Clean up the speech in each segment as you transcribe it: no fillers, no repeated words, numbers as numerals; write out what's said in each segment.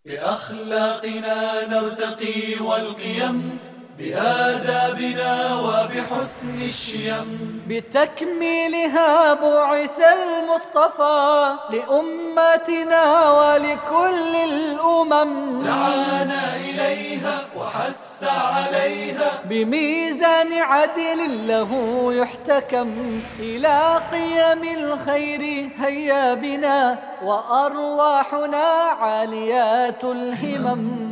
بأخلاقنا نرتقي والقيم، بآدابنا وبحسن الشيم، بتكميلها بعث المصطفى لأمتنا ولكل الأمم، دعانا إليها وحث عليها بميزان عدل له يحتكم، إلى قيم الخير هيا بنا وأرواحنا عاليات الهمم.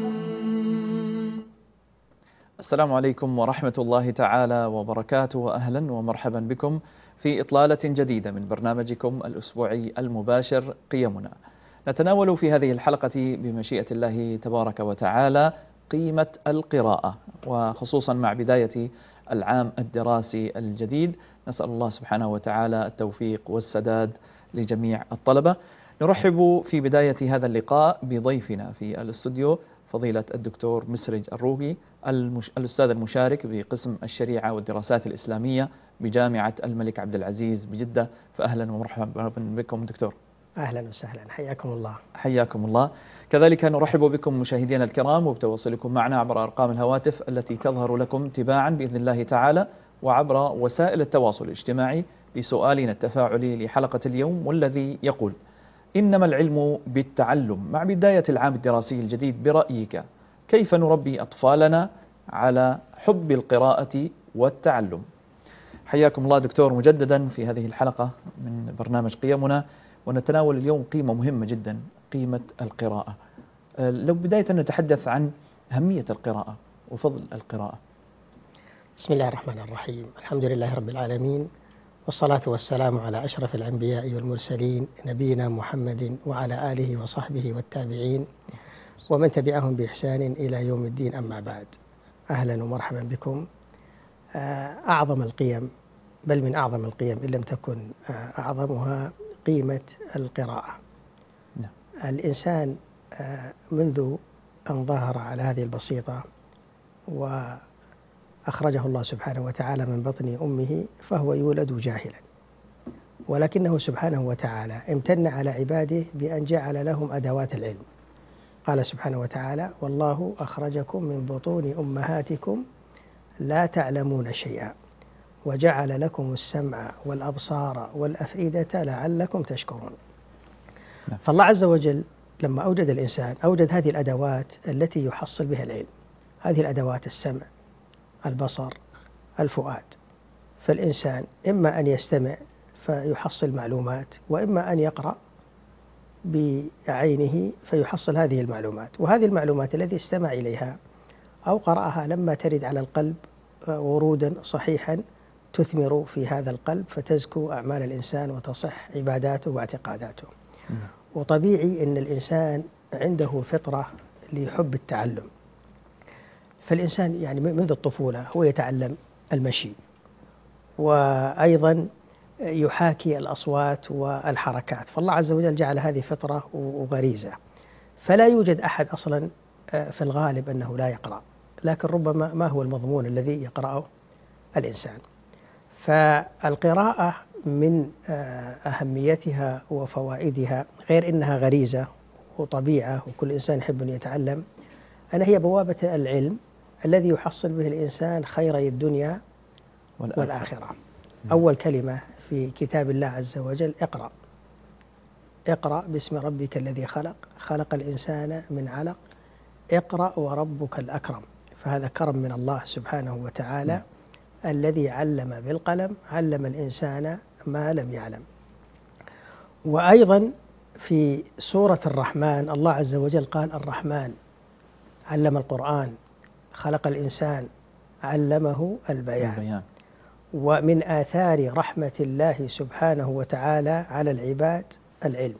السلام عليكم ورحمة الله تعالى وبركاته، وأهلا ومرحبا بكم في إطلالة جديدة من برنامجكم الأسبوعي المباشر قيمنا. نتناول في هذه الحلقة بمشيئة الله تبارك وتعالى قيمة القراءة، وخصوصا مع بداية العام الدراسي الجديد. نسأل الله سبحانه وتعالى التوفيق والسداد لجميع الطلبة. نرحب في بداية هذا اللقاء بضيفنا في الاستوديو فضيلة الدكتور مسرج الروقي، الأستاذ المشارك بقسم الشريعة والدراسات الإسلامية بجامعة الملك عبد العزيز بجدة. فأهلا ومرحبا بكم دكتور. أهلا وسهلا، حياكم الله. حياكم الله. كذلك نرحب بكم مشاهدينا الكرام وبتواصلكم معنا عبر أرقام الهواتف التي تظهر لكم تباعا بإذن الله تعالى، وعبر وسائل التواصل الاجتماعي بسؤالنا التفاعلي لحلقة اليوم، والذي يقول: إنما العلم بالتعلم. مع بداية العام الدراسي الجديد، برأيك كيف نربي أطفالنا على حب القراءة والتعلم؟ حياكم الله دكتور مجددا في هذه الحلقة من برنامج قيمنا، ونتناول اليوم قيمة مهمة جدا، قيمة القراءة. لو بداية نتحدث عن أهمية القراءة وفضل القراءة. بسم الله الرحمن الرحيم، الحمد لله رب العالمين، والصلاة والسلام على أشرف الأنبياء والمرسلين، نبينا محمد وعلى آله وصحبه والتابعين ومن تبعهم بإحسان إلى يوم الدين. أما بعد، أهلا ومرحبا بكم. أعظم القيم، بل من أعظم القيم إن لم تكن أعظمها، قيمة القراءة. الإنسان منذ أن ظهر على هذه البسيطة وأخرجه الله سبحانه وتعالى من بطن أمه فهو يولد جاهلا، ولكنه سبحانه وتعالى امتن على عباده بأن جعل لهم أدوات العلم. قال سبحانه وتعالى: والله أخرجكم من بطون أمهاتكم لا تعلمون شيئا وجعل لكم السمع والأبصار والأفئدة لعلكم تشكرون. فالله عز وجل لما أوجد الإنسان أوجد هذه الأدوات التي يحصل بها العلم. هذه الأدوات: السمع، البصر، الفؤاد. فالإنسان إما أن يستمع فيحصل معلومات، وإما أن يقرأ بعينه فيحصل هذه المعلومات. وهذه المعلومات التي استمع إليها أو قرأها لما ترد على القلب ورودا صحيحا تثمر في هذا القلب، فتزكو أعمال الإنسان وتصح عباداته واعتقاداته. وطبيعي أن الإنسان عنده فطرة لحب التعلم. فالإنسان يعني منذ الطفولة هو يتعلم المشي، وأيضا يحاكي الأصوات والحركات. فالله عز وجل جعل هذه فطرة وغريزة، فلا يوجد أحد أصلا في الغالب أنه لا يقرأ، لكن ربما ما هو المضمون الذي يقرأه الإنسان. فالقراءة من أهميتها وفوائدها، غير إنها غريزة وطبيعة وكل إنسان يحب أن يتعلم، أنها هي بوابة العلم الذي يحصل به الإنسان خيري الدنيا والآخرة. أول كلمة في كتاب الله عز وجل: اقرأ. اقرأ باسم ربك الذي خلق، خلق الإنسان من علق، اقرأ وربك الأكرم. فهذا كرم من الله سبحانه وتعالى الذي علم بالقلم، علم الإنسان ما لم يعلم. وأيضا في سورة الرحمن الله عز وجل قال: الرحمن علم القرآن، خلق الإنسان، علمه البيان. ومن آثار رحمة الله سبحانه وتعالى على العباد العلم،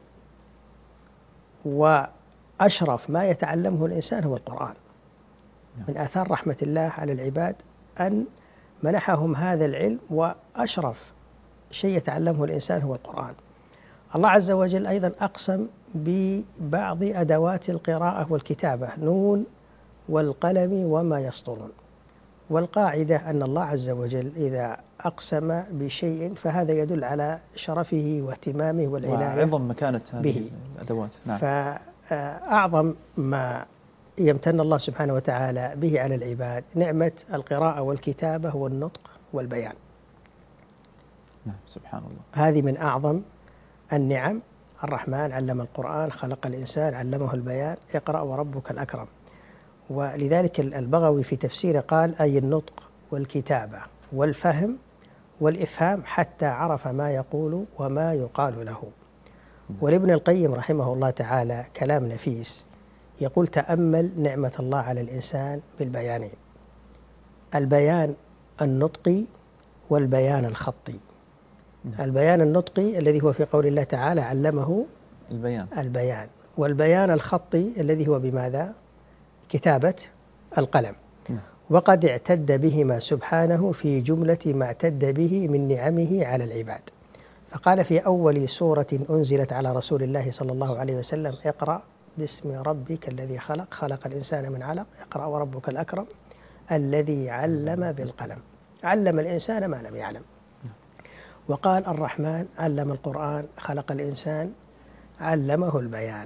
وأشرف ما يتعلمه الإنسان هو القرآن. من آثار رحمة الله على العباد أن منحهم هذا العلم، وأشرف شيء يتعلمه الإنسان هو القرآن. الله عز وجل أيضا أقسم ببعض أدوات القراءة والكتابة: نون والقلم وما يسطرون. والقاعدة أن الله عز وجل إذا أقسم بشيء فهذا يدل على شرفه واهتمامه والعناية وعظم مكانة هذه الأدوات. نعم. أعظم ما يمتن الله سبحانه وتعالى به على العباد نعمة القراءة والكتابة والنطق والبيان. نعم سبحان الله. هذه من أعظم النعم. الرحمن علم القرآن، خلق الإنسان، علمه البيان، اقرأ وربك الأكرم. ولذلك البغوي في تفسيره قال: أي النطق والكتابة والفهم والإفهام حتى عرف ما يقول وما يقال له. ولابن القيم رحمه الله تعالى كلام نفيس، يقول: تأمل نعمة الله على الإنسان بالبيانين: البيان النطقي والبيان الخطي. البيان النطقي الذي هو في قول الله تعالى: علمه البيان، والبيان الخطي الذي هو بماذا؟ كتابة القلم. وقد اعتد بهما سبحانه في جملة ما اعتد به من نعمه على العباد. فقال في أول سورة أنزلت على رسول الله صلى الله عليه وسلم: اقرأ باسم ربك الذي خلق، خلق الإنسان من علق، اقرأ وربك الأكرم الذي علم بالقلم، علم الإنسان ما لم يعلم. وقال: الرحمن علم القرآن، خلق الإنسان، علمه البيان.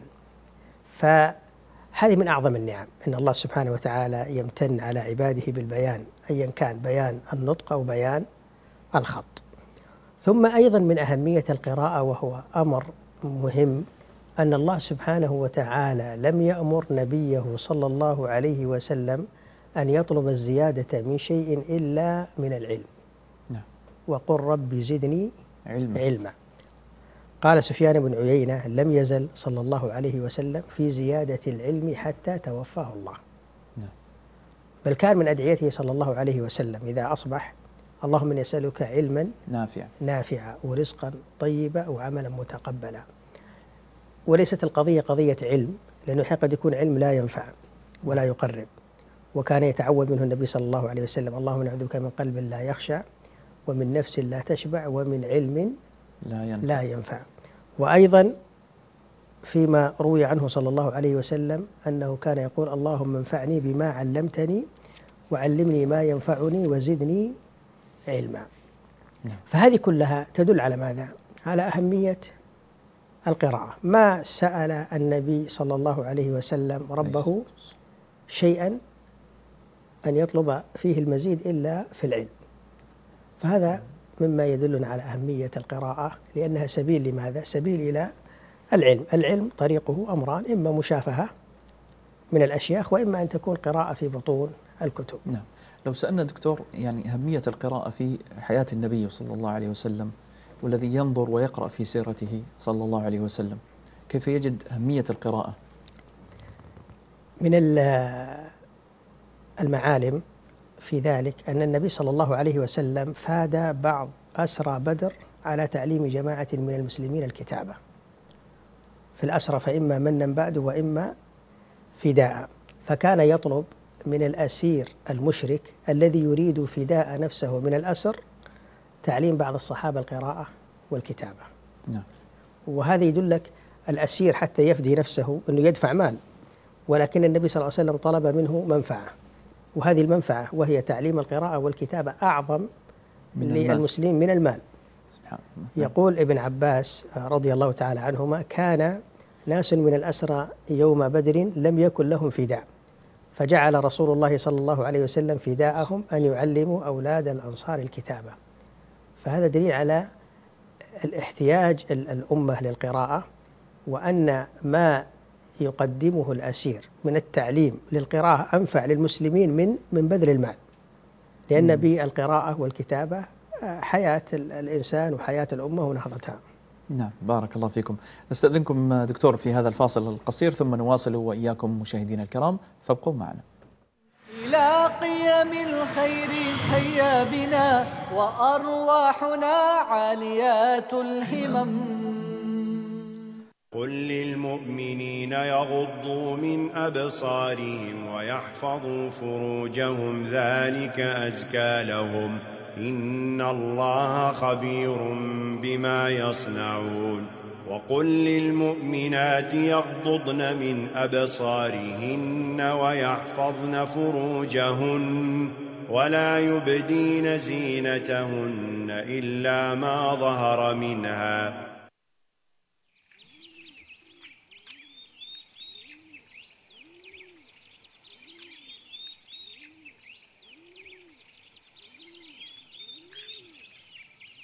فهذه من أعظم النعم، إن الله سبحانه وتعالى يمتن على عباده بالبيان، أيا كان بيان النطق أو بيان الخط. ثم أيضا من أهمية القراءة، وهو أمر مهم، أن الله سبحانه وتعالى لم يأمر نبيه صلى الله عليه وسلم أن يطلب الزيادة من شيء إلا من العلم. وقل رب زدني علما. قال سفيان بن عيينة: لم يزل صلى الله عليه وسلم في زيادة العلم حتى توفاه الله. بل كان من أدعيته صلى الله عليه وسلم إذا أصبح: اللهم إني أسألك علما نافعا ورزقا طيبا وعملا متقبلا. وليست القضية قضية علم، لأنه قد يكون علم لا ينفع ولا يقرب. وكان يتعوذ منه النبي صلى الله عليه وسلم: اللهم نعوذ بك من قلب لا يخشع، ومن نفس لا تشبع، ومن علم لا ينفع. وأيضا فيما روي عنه صلى الله عليه وسلم أنه كان يقول: اللهم انفعني بما علمتني وعلمني ما ينفعني وزدني علما. فهذه كلها تدل على ماذا؟ على أهمية القراءة. ما سأل النبي صلى الله عليه وسلم ربه شيئا أن يطلب فيه المزيد إلا في العلم. فهذا مما يدلنا على أهمية القراءة، لأنها سبيل لماذا؟ سبيل إلى العلم. العلم طريقه أمران: إما مشافهة من الأشياخ، وإما أن تكون قراءة في بطون الكتب. نعم. لو سألنا دكتور يعني أهمية القراءة في حياة النبي صلى الله عليه وسلم، والذي ينظر ويقرأ في سيرته صلى الله عليه وسلم، كيف يجد أهمية القراءة؟ من المعالم في ذلك أن النبي صلى الله عليه وسلم فاد بعض أسرى بدر على تعليم جماعة من المسلمين الكتابة. في الأسرى فإما منا بعد وإما فداء. فكان يطلب من الأسير المشرك الذي يريد فداء نفسه من الأسر تعليم بعض الصحابة القراءة والكتابة. نعم. وهذا يدلك الأسير حتى يفدي نفسه أنه يدفع مال، ولكن النبي صلى الله عليه وسلم طلب منه منفعة، وهذه المنفعة وهي تعليم القراءة والكتابة أعظم للمسلم من المال. سبحان الله. يقول ابن عباس رضي الله تعالى عنهما: كان ناس من الأسرى يوم بدر لم يكن لهم فداء، فجعل رسول الله صلى الله عليه وسلم فداءهم أن يعلموا أولاد الأنصار الكتابة. فهذا دليل على الاحتياج الأمة للقراءة، وأن ما يقدمه الأسير من التعليم للقراءة أنفع للمسلمين من بذل المال، لأن بالقراءة والكتابة حياة الإنسان وحياة الأمة ونهضتها. نعم بارك الله فيكم. نستأذنكم دكتور في هذا الفاصل القصير، ثم نواصل وإياكم مشاهدينا الكرام، فابقوا معنا. إلى قيم الخير هيا بنا، وأرواحنا عاليات الهمم. قل للمؤمنين يغضوا من أبصارهم ويحفظوا فروجهم ذلك أزكى لهم إن الله خبير بما يصنعون. وقل للمؤمنات يغضضن من أبصارهن ويحفظن فروجهن ولا يبدين زينتهن إلا ما ظهر منها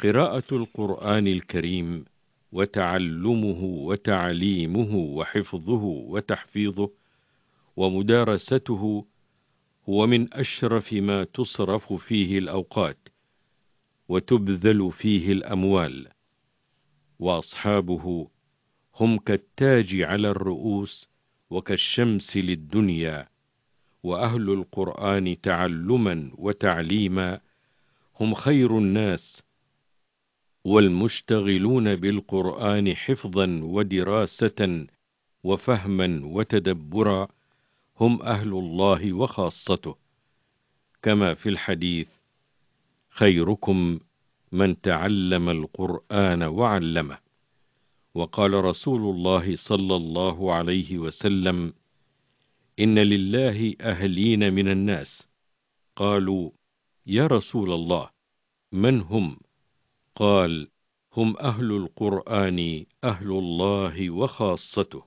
قراءة القرآن الكريم وتعلمه وتعليمه وحفظه وتحفيظه ومدارسته هو من أشرف ما تصرف فيه الأوقات وتبذل فيه الأموال، وأصحابه هم كالتاج على الرؤوس وكالشمس للدنيا، وأهل القرآن تعلما وتعليما هم خير الناس، والمشتغلون بالقرآن حفظا ودراسة وفهما وتدبرا هم أهل الله وخاصته، كما في الحديث: خيركم من تعلم القرآن وعلمه. وقال رسول الله صلى الله عليه وسلم: إن لله أهلين من الناس. قالوا: يا رسول الله، من هم؟ قال: هم أهل القرآن أهل الله وخاصته.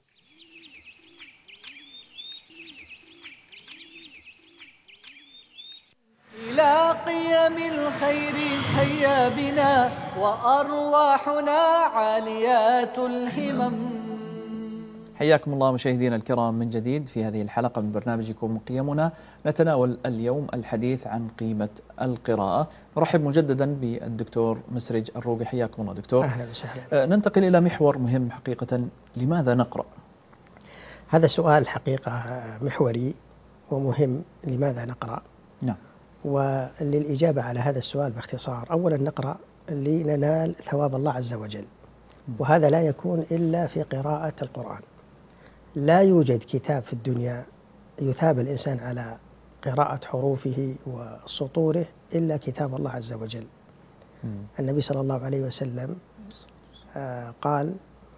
إلى قيم الخير هيا بنا وأرواحنا عاليات الهمم. حياكم الله مشاهدينا الكرام من جديد في هذه الحلقة من برنامجكم قيمنا. نتناول اليوم الحديث عن قيمة القراءة. نرحب مجددا بالدكتور مسرج الروقي. حياكم الله دكتور. أهلا وسهلا. ننتقل إلى محور مهم حقيقة، لماذا نقرأ؟ هذا سؤال حقيقة محوري ومهم، لماذا نقرأ؟ نعم. وللإجابة على هذا السؤال باختصار، أولا نقرأ لننال ثواب الله عز وجل، وهذا لا يكون إلا في قراءة القرآن. لا يوجد كتاب في الدنيا يثاب الإنسان على قراءة حروفه وسطوره إلا كتاب الله عز وجل. النبي صلى الله عليه وسلم قال: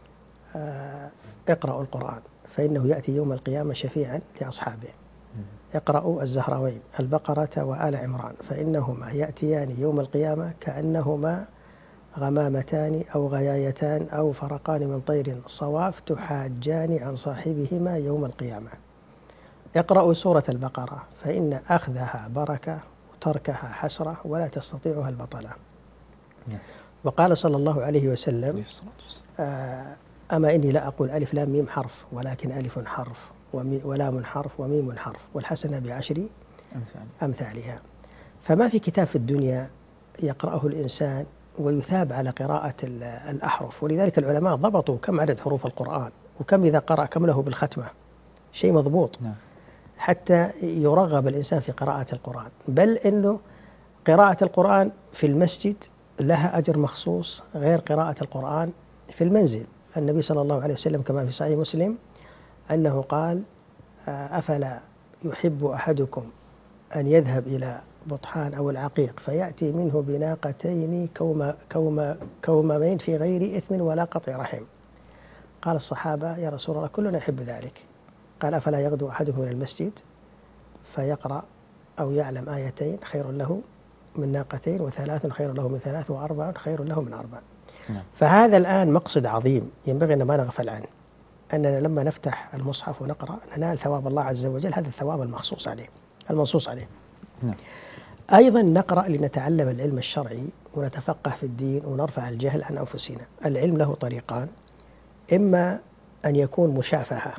اقرأوا القرآن فإنه يأتي يوم القيامة شفيعا لأصحابه. اقرأوا الزهراوين البقرة وآل عمران فإنهما يأتيان يوم القيامة كأنهما غمامتان أو غيايتان أو فرقان من طير صواف تحاجان عن صاحبهما يوم القيامة. اقرأوا سورة البقرة فإن أخذها بركة وتركها حسرة ولا تستطيعها البطلة. وقال صلى الله عليه وسلم: أما إني لا أقول ألف لام ميم حرف، ولكن ألف حرف ولام حرف وميم حرف والحسنة بعشر أمثالها. فما في كتاب في الدنيا يقرأه الإنسان ويثاب على قراءة الأحرف. ولذلك العلماء ضبطوا كم عدد حروف القرآن وكم إذا قرأ كم له بالختمة، شيء مضبوط حتى يرغب الإنسان في قراءة القرآن. بل إنه قراءة القرآن في المسجد لها أجر مخصوص غير قراءة القرآن في المنزل. النبي صلى الله عليه وسلم كما في صحيح مسلم أنه قال: أفلا يحب أحدكم أن يذهب إلى بطحان أو العقيق فيأتي منه بناقتين كوممين في غير إثم ولا قطع رحم. قال الصحابة: يا رسول الله كلنا يحب ذلك. قال: أفلا يغدو أحدكم إلى المسجد فيقرأ أو يعلم آيتين خير له من ناقتين، وثلاث خير له من ثلاث، وأربع خير له من أربع. فهذا الآن مقصد عظيم ينبغي أن ما نغفل عنه، أننا لما نفتح المصحف ونقرأ ننال ثواب الله عز وجل، هذا الثواب المخصوص عليه المنصوص عليه. أيضا نقرأ لنتعلم العلم الشرعي ونتفقه في الدين ونرفع الجهل عن أنفسنا. العلم له طريقان: إما أن يكون مشافهة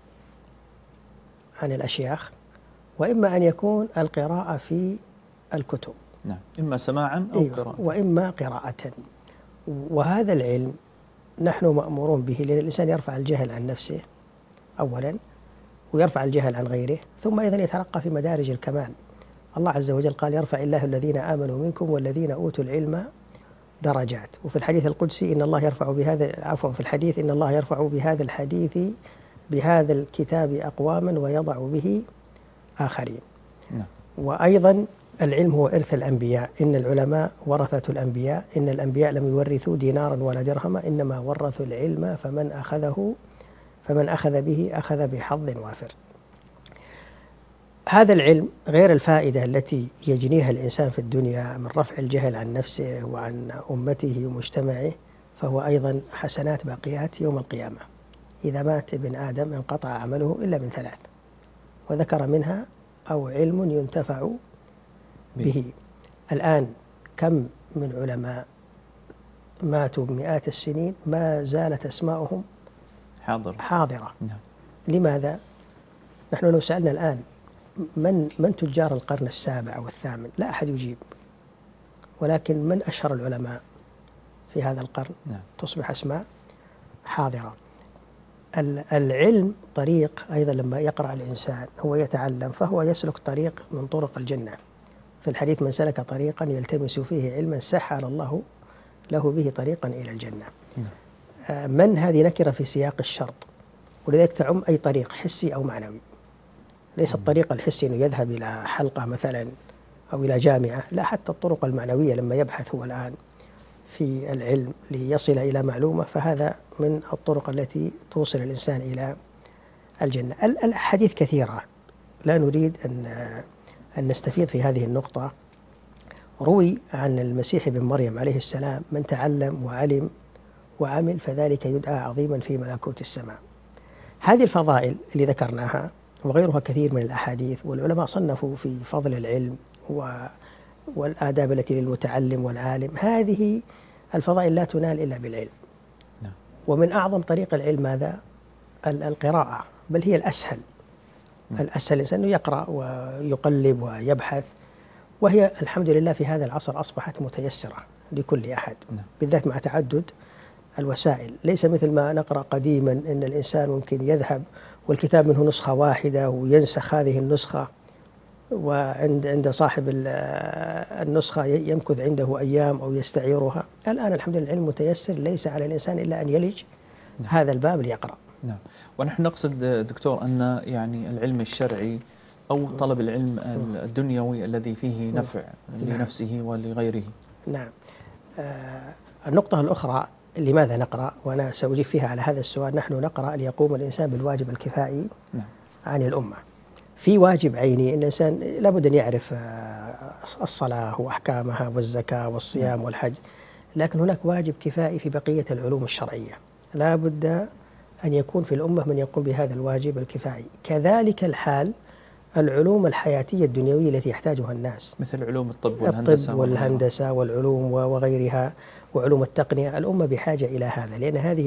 عن الأشياخ، وإما أن يكون القراءة في الكتب. نعم. إما سماعا أو قراءة، وإما قراءة. وهذا العلم نحن مأمورون به، لأن الإنسان يرفع الجهل عن نفسه أولا، ويرفع الجهل عن غيره، ثم أيضا يترقى في مدارج الكمال. الله عز وجل قال: يرفع الله الذين آمنوا منكم والذين أوتوا العلم درجات. وفي الحديث القدسي إن الله يرفع بهذا، في الحديث إن الله يرفع بهذا الحديث بهذا الكتاب أقواما ويضع به آخرين. وأيضا العلم هو إرث الأنبياء، إن العلماء ورثة الأنبياء، إن الأنبياء لم يورثوا دينارا ولا درهما إنما ورثوا العلم فمن أخذ به أخذ بحظ وافر. هذا العلم غير الفائدة التي يجنيها الإنسان في الدنيا من رفع الجهل عن نفسه وعن أمته ومجتمعه، فهو أيضا حسنات باقيات يوم القيامة. إذا مات ابن آدم انقطع عمله إلا من ثلاث، وذكر منها أو علم ينتفع به. الآن كم من علماء ماتوا بمئات السنين ما زالت أسماؤهم حاضرة. نعم. لماذا؟ نحن لو سألنا الآن من تجار القرن السابع والثامن لا أحد يجيب، ولكن من أشهر العلماء في هذا القرن؟ نعم. تصبح أسماء حاضرة. العلم طريق أيضا، لما يقرأ الإنسان هو يتعلم فهو يسلك طريق من طرق الجنة. في الحديث: من سلك طريقا يلتمس فيه علما سهل الله له به طريقا إلى الجنة. من هذه نكرة في سياق الشرط، ولذلك تعم أي طريق حسي أو معنوي. ليس الطريق الحسي أنه يذهب إلى حلقة مثلا أو إلى جامعة، لا، حتى الطرق المعنوية لما يبحث هو الآن في العلم ليصل إلى معلومة، فهذا من الطرق التي توصل الإنسان إلى الجنة. الأحاديث كثيرة، لا نريد أن نستفيد في هذه النقطة. روي عن المسيح بن مريم عليه السلام: من تعلم وعلم وعمل فذلك يدعى عظيما في ملكوت السماء. هذه الفضائل اللي ذكرناها وغيرها كثير من الأحاديث، والعلماء صنفوا في فضل العلم والآداب التي للمتعلم والعالم. هذه الفضائل لا تنال إلا بالعلم. ومن أعظم طريق العلم ماذا؟ القراءة، بل هي الأسهل. الأسهل الإنسان أنه يقرأ ويقلب ويبحث، وهي الحمد لله في هذا العصر أصبحت متيسرة لكل أحد، بالذات مع تعدد الوسائل. ليس مثل ما نقرأ قديما أن الإنسان ممكن يذهب والكتاب منه نسخة واحدة وينسخ هذه النسخة، وعند صاحب النسخة يمكث عنده أيام أو يستعيرها. الآن الحمد لله العلم متيسر، ليس على الإنسان إلا أن يلج هذا الباب ليقرأ. نعم. ونحن نقصد دكتور أن يعني العلم الشرعي أو طلب العلم الدنيوي الذي فيه نفع لنفسه ولغيره. نعم. النقطة الأخرى: لماذا نقرأ؟ وأنا سأجيب فيها على هذا السؤال. نحن نقرأ ليقوم الإنسان بالواجب الكفائي عن الأمة. في واجب عيني أن الإنسان لابد أن يعرف الصلاة وأحكامها والزكاة والصيام والحج، لكن هناك واجب كفائي في بقية العلوم الشرعية، لابد أن يكون في الأمة من يقوم بهذا الواجب الكفائي. كذلك الحال العلوم الحياتية الدنيوية التي يحتاجها الناس، مثل علوم الطب والهندسة والعلوم وغيرها وعلوم التقنية. الأمة بحاجة إلى هذا،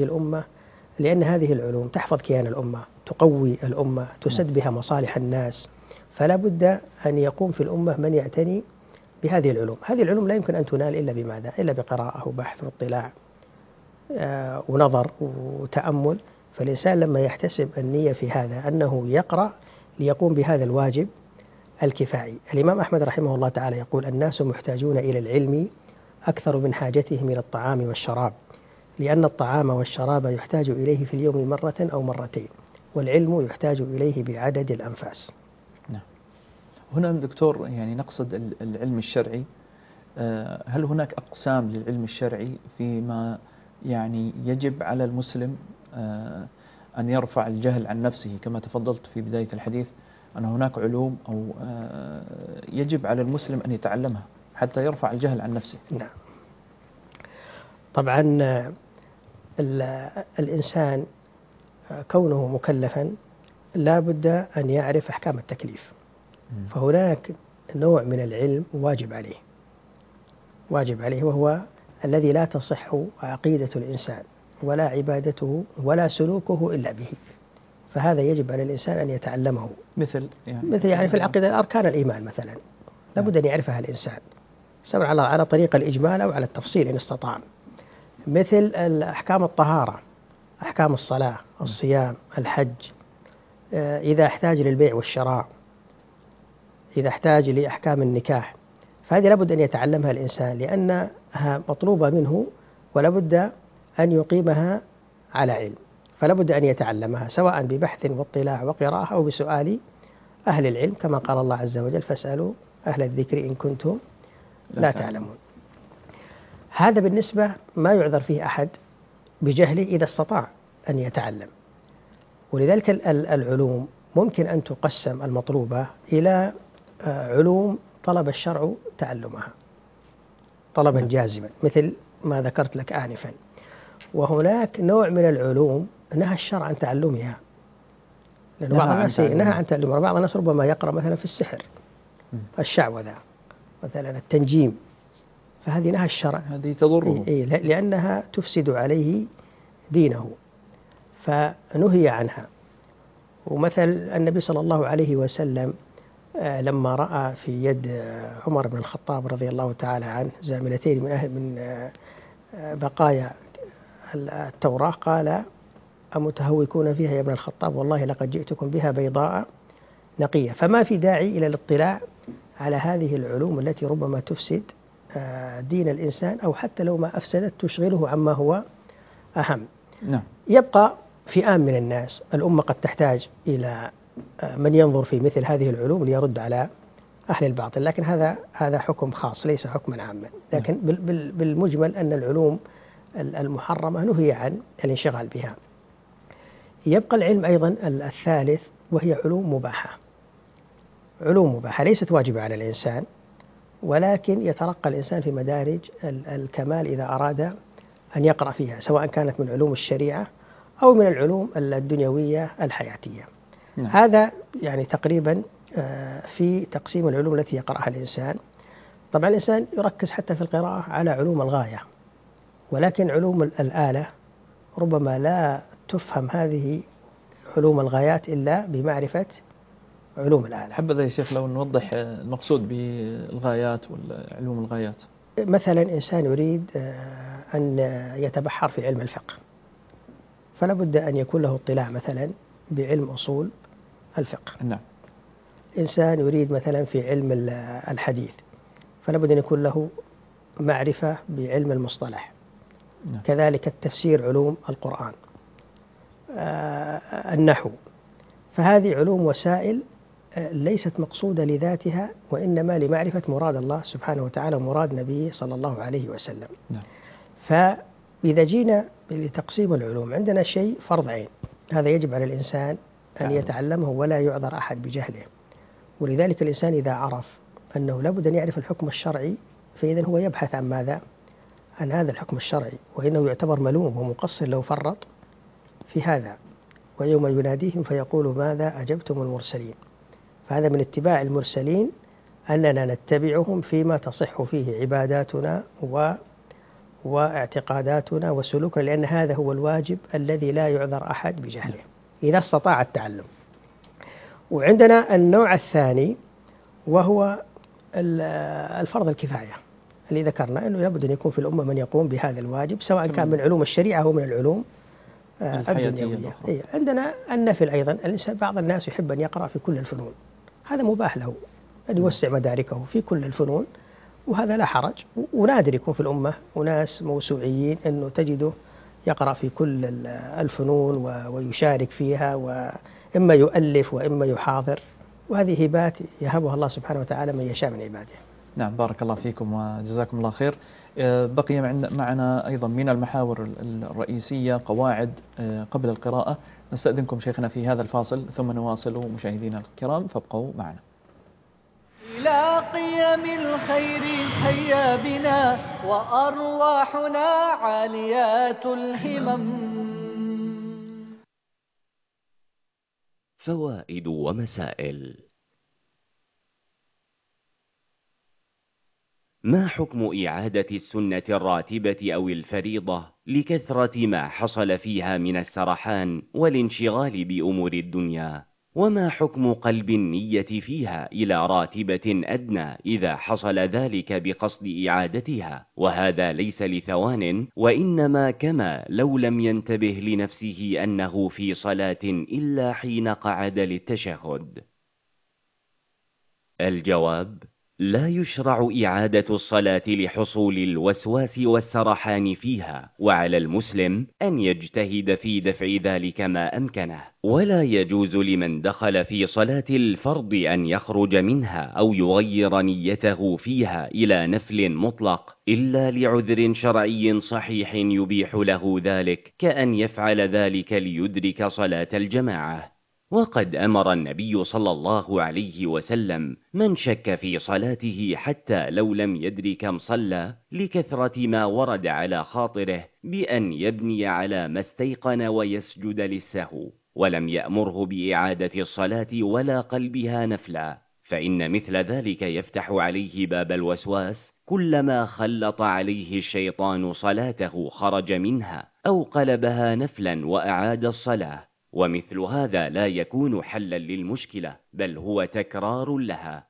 لأن هذه العلوم تحفظ كيان الأمة، تقوي الأمة، تسد بها مصالح الناس. فلا بد أن يقوم في الأمة من يعتني بهذه العلوم. هذه العلوم لا يمكن أن تنال إلا بماذا؟ إلا بقراءة وبحث واطلاع ونظر وتأمل. فالإنسان لما يحتسب النية في هذا أنه يقرأ ليقوم بهذا الواجب الكفائي. الإمام أحمد رحمه الله تعالى يقول: الناس محتاجون إلى العلم أكثر من حاجتهم إلى الطعام والشراب، لأن الطعام والشراب يحتاج إليه في اليوم مرة أو مرتين، والعلم يحتاج إليه بعدد الأنفاس. نعم. هنا دكتور يعني نقصد العلم الشرعي. هل هناك أقسام للعلم الشرعي فيما يعني يجب على المسلم أن يرفع الجهل عن نفسه، كما تفضلت في بداية الحديث أن هناك علوم أو يجب على المسلم أن يتعلمها حتى يرفع الجهل عن نفسه؟ نعم. طبعا الإنسان كونه مكلفا لا بد أن يعرف أحكام التكليف، فهناك نوع من العلم واجب عليه، وهو الذي لا تصح عقيدة الإنسان ولا عبادته ولا سلوكه إلا به، فهذا يجب على الإنسان أن يتعلمه. مثل يعني في العقيدة أركان الإيمان مثلا لابد أن يعرفها الإنسان، سواء على طريق الإجمال أو على التفصيل إن استطاع. مثل أحكام الطهارة، أحكام الصلاة، الصيام، الحج، إذا احتاج للبيع والشراء، إذا احتاج لأحكام النكاح، فهذه لابد أن يتعلمها الإنسان لأنها مطلوبة منه ولابد أن يقيمها على علم، فلابد أن يتعلمها سواء ببحث واطلاع وقراءة أو بسؤال أهل العلم، كما قال الله عز وجل: فاسألوا أهل الذكر إن كنتم لا تعلمون. هذا بالنسبة ما يعذر فيه أحد بجهله إذا استطاع أن يتعلم. ولذلك العلوم ممكن أن تقسم المطلوبة إلى علوم طلب الشرع تعلمها طلبا جازما، مثل ما ذكرت لك آنفا. وهناك نوع من العلوم نهى الشرع عن تعلمها، لأن بعض الناس نهى عن تعلمها. بعض الناس ربما يقرأ مثلا في السحر، الشعوذة مثلا، التنجيم، فهذه نهى الشرع، هذه تضره لأنها تفسد عليه دينه فنهي عنها. ومثل النبي صلى الله عليه وسلم لما رأى في يد عمر بن الخطاب رضي الله تعالى عنه زاملتين من بقايا التوراة قال: أمتهوكون فيها يا ابن الخطاب؟ والله لقد جئتكم بها بيضاء نقية. فما في داعي إلى الاطلاع على هذه العلوم التي ربما تفسد دين الإنسان، أو حتى لو ما أفسدت تشغله عما هو أهم. نعم. يبقى فئام من الناس، الأمة قد تحتاج إلى من ينظر في مثل هذه العلوم ليرد على أهل الباطل، لكن هذا حكم خاص ليس حكما عاما. لكن بالمجمل أن العلوم المحرمة نهي عن الانشغال بها. يبقى العلم أيضا الثالث، وهي علوم مباحة. علوم مباحة ليست واجبة على الإنسان، ولكن يترقى الإنسان في مدارج الكمال إذا أراد أن يقرأ فيها، سواء كانت من علوم الشريعة أو من العلوم الدنيوية الحياتية. نعم. هذا يعني تقريبا في تقسيم العلوم التي يقرأها الإنسان. طبعا الإنسان يركز حتى في القراءة على علوم الغاية، ولكن علوم الآلة ربما لا تفهم هذه علوم الغايات إلا بمعرفة علوم الآلة. حبذا يا شيخ لو نوضح المقصود بالغايات والعلوم الغايات. مثلا إنسان يريد أن يتبحر في علم الفقه، فلا بد أن يكون له اطلاع مثلا بعلم أصول الفقه. نعم. إنسان يريد مثلا في علم الحديث، فلا بد أن يكون له معرفة بعلم المصطلح. نعم. كذلك التفسير، علوم القرآن، النحو. فهذه علوم وسائل ليست مقصودة لذاتها، وإنما لمعرفة مراد الله سبحانه وتعالى ومراد نبيه صلى الله عليه وسلم. نعم. فإذا جينا لتقسيم العلوم، عندنا شيء فرض عين، هذا يجب على الإنسان أن يتعلمه ولا يعذر أحد بجهله. ولذلك الإنسان إذا عرف أنه لابد أن يعرف الحكم الشرعي، فإذا هو يبحث عن ماذا؟ عن هذا الحكم الشرعي، وإنه يعتبر ملوم ومقصر لو فرط في هذا. ويوم يناديهم فيقول ماذا أجبتم المرسلين. فهذا من اتباع المرسلين أننا نتبعهم فيما تصح فيه عباداتنا واعتقاداتنا وسلوكنا، لأن هذا هو الواجب الذي لا يعذر أحد بجهله إذا استطاع التعلم. وعندنا النوع الثاني وهو الفرض الكفاية، اللي ذكرنا أنه لابد أن يكون في الأمة من يقوم بهذا الواجب، سواء كان من علوم الشريعة أو من العلوم الدنيوية. عندنا النفل أيضا، الإنسان بعض الناس يحب أن يقرأ في كل الفنون، هذا مباح له أن يوسع مداركه في كل الفنون، وهذا لا حرج. ونادر يكون في الأمة وناس موسوعيين أنه تجده يقرأ في كل الفنون ويشارك فيها، وإما يؤلف وإما يحاضر، وهذه هبات يهبها الله سبحانه وتعالى من يشاء من عباده. نعم، بارك الله فيكم وجزاكم الله خير. بقي معنا أيضا من المحاور الرئيسية قواعد قبل القراءة. نستأذنكم شيخنا في هذا الفاصل ثم نواصل مشاهدينا الكرام، فابقوا معنا. إلى قيم الخير هيا بنا وأرواحنا عاليات الهمم. فوائد ومسائل. ما حكم إعادة السنة الراتبة أو الفريضة لكثرة ما حصل فيها من السرحان والانشغال بأمور الدنيا؟ وما حكم قلب النية فيها إلى راتبة أدنى إذا حصل ذلك بقصد إعادتها، وهذا ليس لثوان، وإنما كما لو لم ينتبه لنفسه أنه في صلاة إلا حين قعد للتشهد؟ الجواب: لا يشرع إعادة الصلاة لحصول الوسواس والسرحان فيها، وعلى المسلم أن يجتهد في دفع ذلك ما أمكنه. ولا يجوز لمن دخل في صلاة الفرض أن يخرج منها أو يغير نيته فيها إلى نفل مطلق إلا لعذر شرعي صحيح يبيح له ذلك، كأن يفعل ذلك ليدرك صلاة الجماعة. وقد أمر النبي صلى الله عليه وسلم من شك في صلاته حتى لو لم يدر كم صلى لكثرة ما ورد على خاطره بأن يبني على ما استيقن ويسجد للسهو، ولم يأمره بإعادة الصلاة ولا قلبها نفلا، فإن مثل ذلك يفتح عليه باب الوسواس كلما خلط عليه الشيطان صلاته خرج منها أو قلبها نفلا وأعاد الصلاة، ومثل هذا لا يكون حلا للمشكلة، بل هو تكرار لها،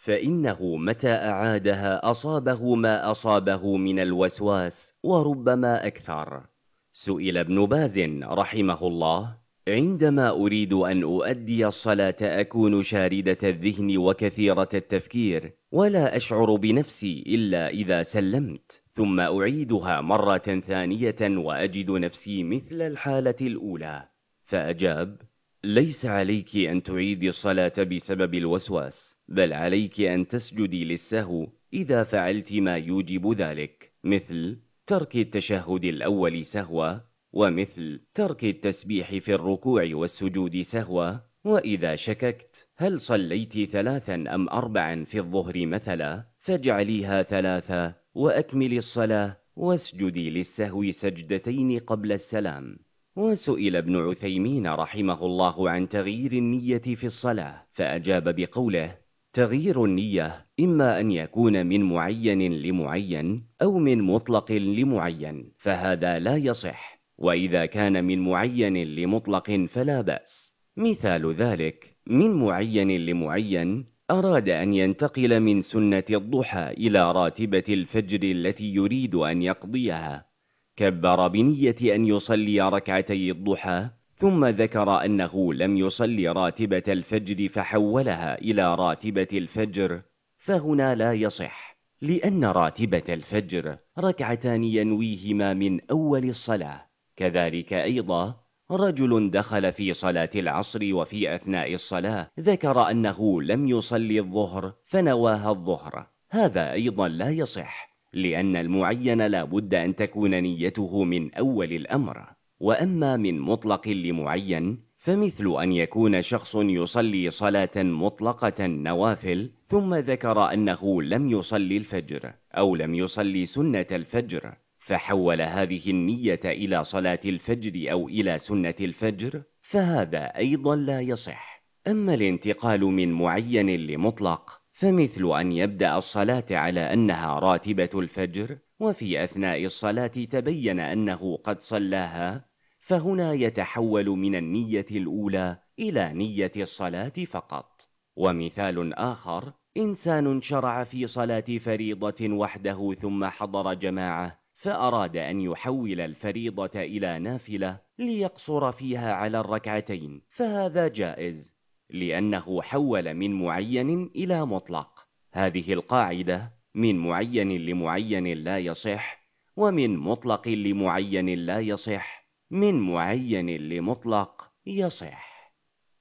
فإنه متى أعادها أصابه ما أصابه من الوسواس وربما أكثر. سئل ابن باز رحمه الله: عندما أريد أن أؤدي الصلاة أكون شاردة الذهن وكثيرة التفكير، ولا أشعر بنفسي إلا إذا سلمت، ثم أعيدها مرة ثانية وأجد نفسي مثل الحالة الأولى. فأجاب: ليس عليك أن تعيدي الصلاة بسبب الوسواس، بل عليك أن تسجدي للسهو إذا فعلت ما يوجب ذلك، مثل ترك التشهد الأول سهوا، ومثل ترك التسبيح في الركوع والسجود سهوا. وإذا شككت هل صليت 3 أم 4 في الظهر مثلا، فاجعليها 3 وأكمل الصلاة واسجدي للسهو سجدتين قبل السلام. وسئل ابن عثيمين رحمه الله عن تغيير النية في الصلاة، فأجاب بقوله: تغيير النية إما أن يكون من معين لمعين أو من مطلق لمعين، فهذا لا يصح، وإذا كان من معين لمطلق فلا بأس. مثال ذلك: من معين لمعين أراد أن ينتقل من سنة الضحى إلى راتبة الفجر التي يريد أن يقضيها، كبر بنية أن يصلي ركعتي الضحى، ثم ذكر أنه لم يصلي راتبة الفجر فحولها إلى راتبة الفجر، فهنا لا يصح، لأن راتبة الفجر ركعتان ينويهما من أول الصلاة. كذلك أيضا رجل دخل في صلاة العصر وفي أثناء الصلاة ذكر أنه لم يصلي الظهر فنواها الظهر، هذا أيضا لا يصح، لأن المعين لا بد أن تكون نيته من أول الأمر. وأما من مطلق لمعين فمثل أن يكون شخص يصلي صلاة مطلقة نوافل ثم ذكر أنه لم يصلي الفجر أو لم يصلي سنة الفجر، فحول هذه النية إلى صلاة الفجر أو إلى سنة الفجر، فهذا أيضا لا يصح. أما الانتقال من معين لمطلق فمثل أن يبدأ الصلاة على أنها راتبة الفجر، وفي أثناء الصلاة تبين أنه قد صلاها، فهنا يتحول من النية الأولى إلى نية الصلاة فقط. ومثال آخر: إنسان شرع في صلاة فريضة وحده ثم حضر جماعة، فأراد أن يحول الفريضة إلى نافلة ليقصر فيها على الركعتين، فهذا جائز، لأنه حول من معين إلى مطلق. هذه القاعدة: من معين لمعين لا يصح، ومن مطلق لمعين لا يصح، من معين لمطلق يصح.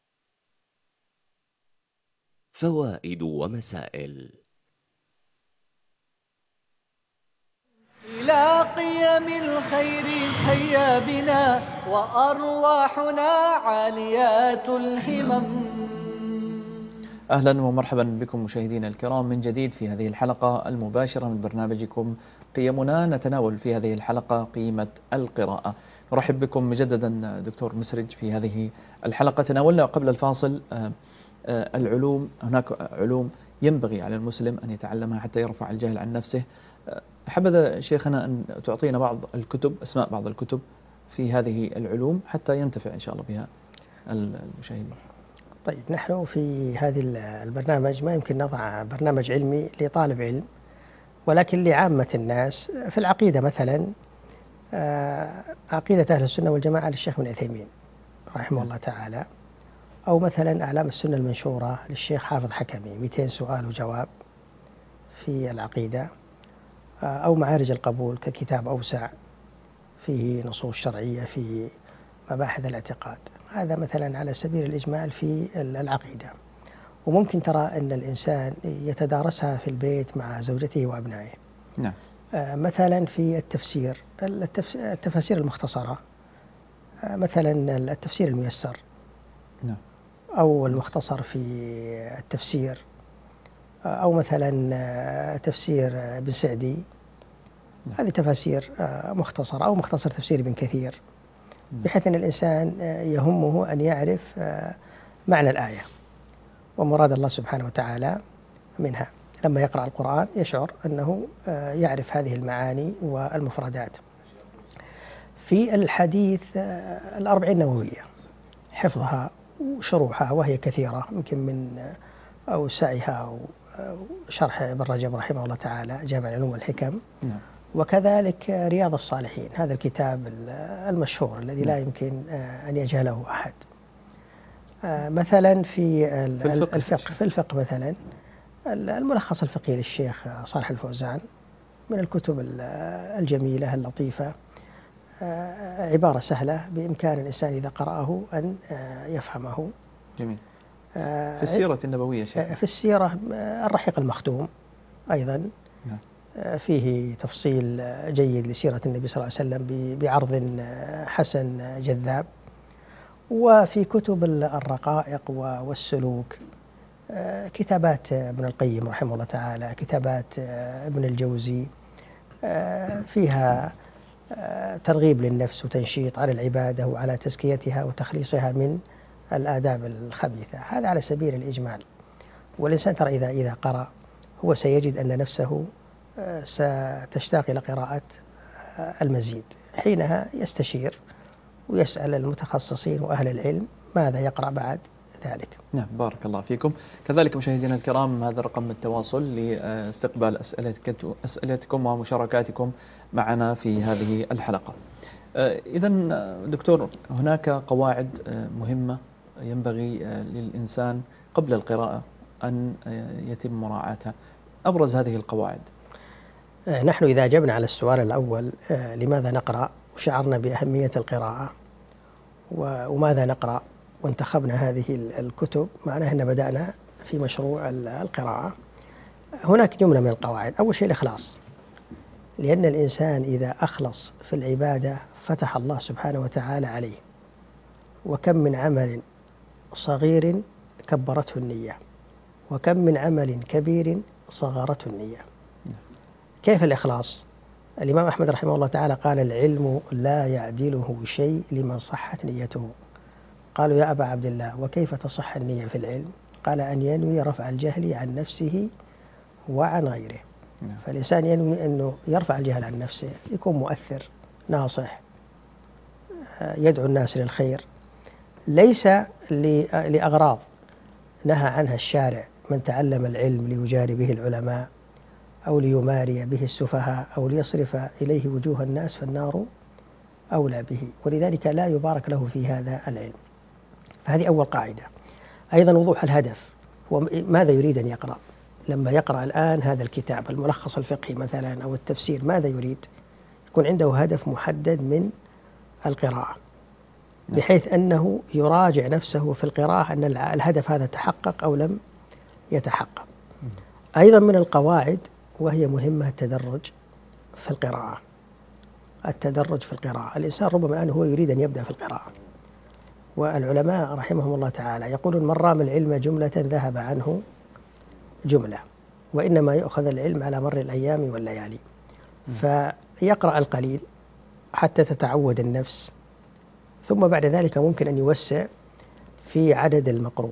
فوائد ومسائل. إلى قيم الخير هيا بنا وأرواحنا عاليات الهمم. أهلا ومرحبا بكم مشاهدينا الكرام من جديد في هذه الحلقة المباشرة من برنامجكم قيمنا. نتناول في هذه الحلقة قيمة القراءة. أرحب بكم مجددا دكتور مسرج في هذه الحلقة. تناولنا قبل الفاصل العلوم، هناك علوم ينبغي على المسلم أن يتعلمها حتى يرفع الجهل عن نفسه. حبذا شيخنا أن تعطينا بعض الكتب، أسماء بعض الكتب في هذه العلوم حتى ينتفع إن شاء الله بها المشاهدين. طيب، نحن في هذه البرنامج ما يمكن نضع برنامج علمي لطالب علم، ولكن لعامة الناس. في العقيدة مثلا عقيدة أهل السنة والجماعة للشيخ ابن عثيمين رحمه الله تعالى، أو مثلا أعلام السنة المنشورة للشيخ حافظ حكمي 200 سؤال وجواب في العقيدة، أو معارج القبول ككتاب أوسع فيه نصوص شرعية في مباحث الاعتقاد. هذا مثلا على سبيل الإجمال في العقيدة. وممكن ترى أن الإنسان يتدارسها في البيت مع زوجته وأبنائه. نعم. مثلا في التفسير، التفاسير المختصرة، مثلا التفسير الميسر، نعم، أو المختصر في التفسير، أو مثلا تفسير ابن سعدي. هذه تفاسير مختصرة، أو مختصر تفسير ابن كثير، بحيث أن الإنسان يهمه أن يعرف معنى الآية ومراد الله سبحانه وتعالى منها. لما يقرأ القرآن يشعر أنه يعرف هذه المعاني والمفردات. في الحديث 40 نووية حفظها وشروحها وهي كثيرة، يمكن من أوسعها أو شرح ابن رجب رحمه الله تعالى جامع العلوم والحكم. وكذلك رياض الصالحين، هذا الكتاب المشهور الذي لا يمكن أن يجهله أحد. مثلا في الفقه مثلا الملخص الفقهي للشيخ صالح الفوزان من الكتب الجميلة اللطيفة، عبارة سهلة بإمكان الإنسان إذا قرأه أن يفهمه. جميل. في السيرة النبوية شيء. في السيرة الرحيق المختوم أيضا فيه تفصيل جيد لسيرة النبي صلى الله عليه وسلم بعرض حسن جذاب. وفي كتب الرقائق والسلوك كتابات ابن القيم رحمه الله تعالى، كتابات ابن الجوزي فيها ترغيب للنفس وتنشيط على العبادة وعلى تزكيتها وتخليصها من الآداب الخبيثة. هذا على سبيل الإجمال. والإنسان ترى إذا قرأ هو سيجد أن نفسه ستشتاق إلى قراءة المزيد، حينها يستشير ويسأل المتخصصين وأهل العلم ماذا يقرأ بعد ذلك. نعم، بارك الله فيكم. كذلك مشاهدينا الكرام، هذا رقم التواصل لاستقبال أسئلتكم ومشاركاتكم معنا في هذه الحلقة. إذا دكتور، هناك قواعد مهمة ينبغي للإنسان قبل القراءة أن يتم مراعاتها، أبرز هذه القواعد. نحن إذا أجبنا على السؤال الأول لماذا نقرأ وشعرنا بأهمية القراءة وماذا نقرأ وانتخبنا هذه الكتب، معناه أن بدأنا في مشروع القراءة. هناك جملة من القواعد. أول شيء الإخلاص، لأن الإنسان إذا أخلص في العبادة فتح الله سبحانه وتعالى عليه. وكم من عمل صغير كبرته النية، وكم من عمل كبير صغرته النية. كيف الإخلاص؟ الإمام أحمد رحمه الله تعالى قال: العلم لا يعدله شيء لمن صحت نيته. قالوا: يا أبا عبد الله، وكيف تصح النية في العلم؟ قال: أن ينوي رفع الجهل عن نفسه وعن غيره. فالإنسان ينوي أنه يرفع الجهل عن نفسه، يكون مؤثر ناصح يدعو الناس للخير، ليس لأغراض نهى عنها الشارع: من تعلم العلم ليجاري به العلماء أو ليماري به السفهاء أو ليصرف إليه وجوه الناس فالنار أولى به، ولذلك لا يبارك له في هذا العلم. فهذه أول قاعدة. أيضا وضوح الهدف، هو ماذا يريد أن يقرأ. لما يقرأ الآن هذا الكتاب الملخص الفقهي مثلا أو التفسير، ماذا يريد؟ يكون عنده هدف محدد من القراءة، بحيث أنه يراجع نفسه في القراءة أن الهدف هذا تحقق أو لم يتحقق. أيضا من القواعد وهي مهمة التدرج في القراءة. التدرج في القراءة، الإنسان ربما الآن هو يريد أن يبدأ في القراءة، والعلماء رحمهم الله تعالى يقولون: من رام العلم جملة ذهب عنه جملة، وإنما يؤخذ العلم على مر الأيام والليالي. فيقرأ القليل حتى تتعود النفس، ثم بعد ذلك ممكن أن يوسع في عدد المقروء.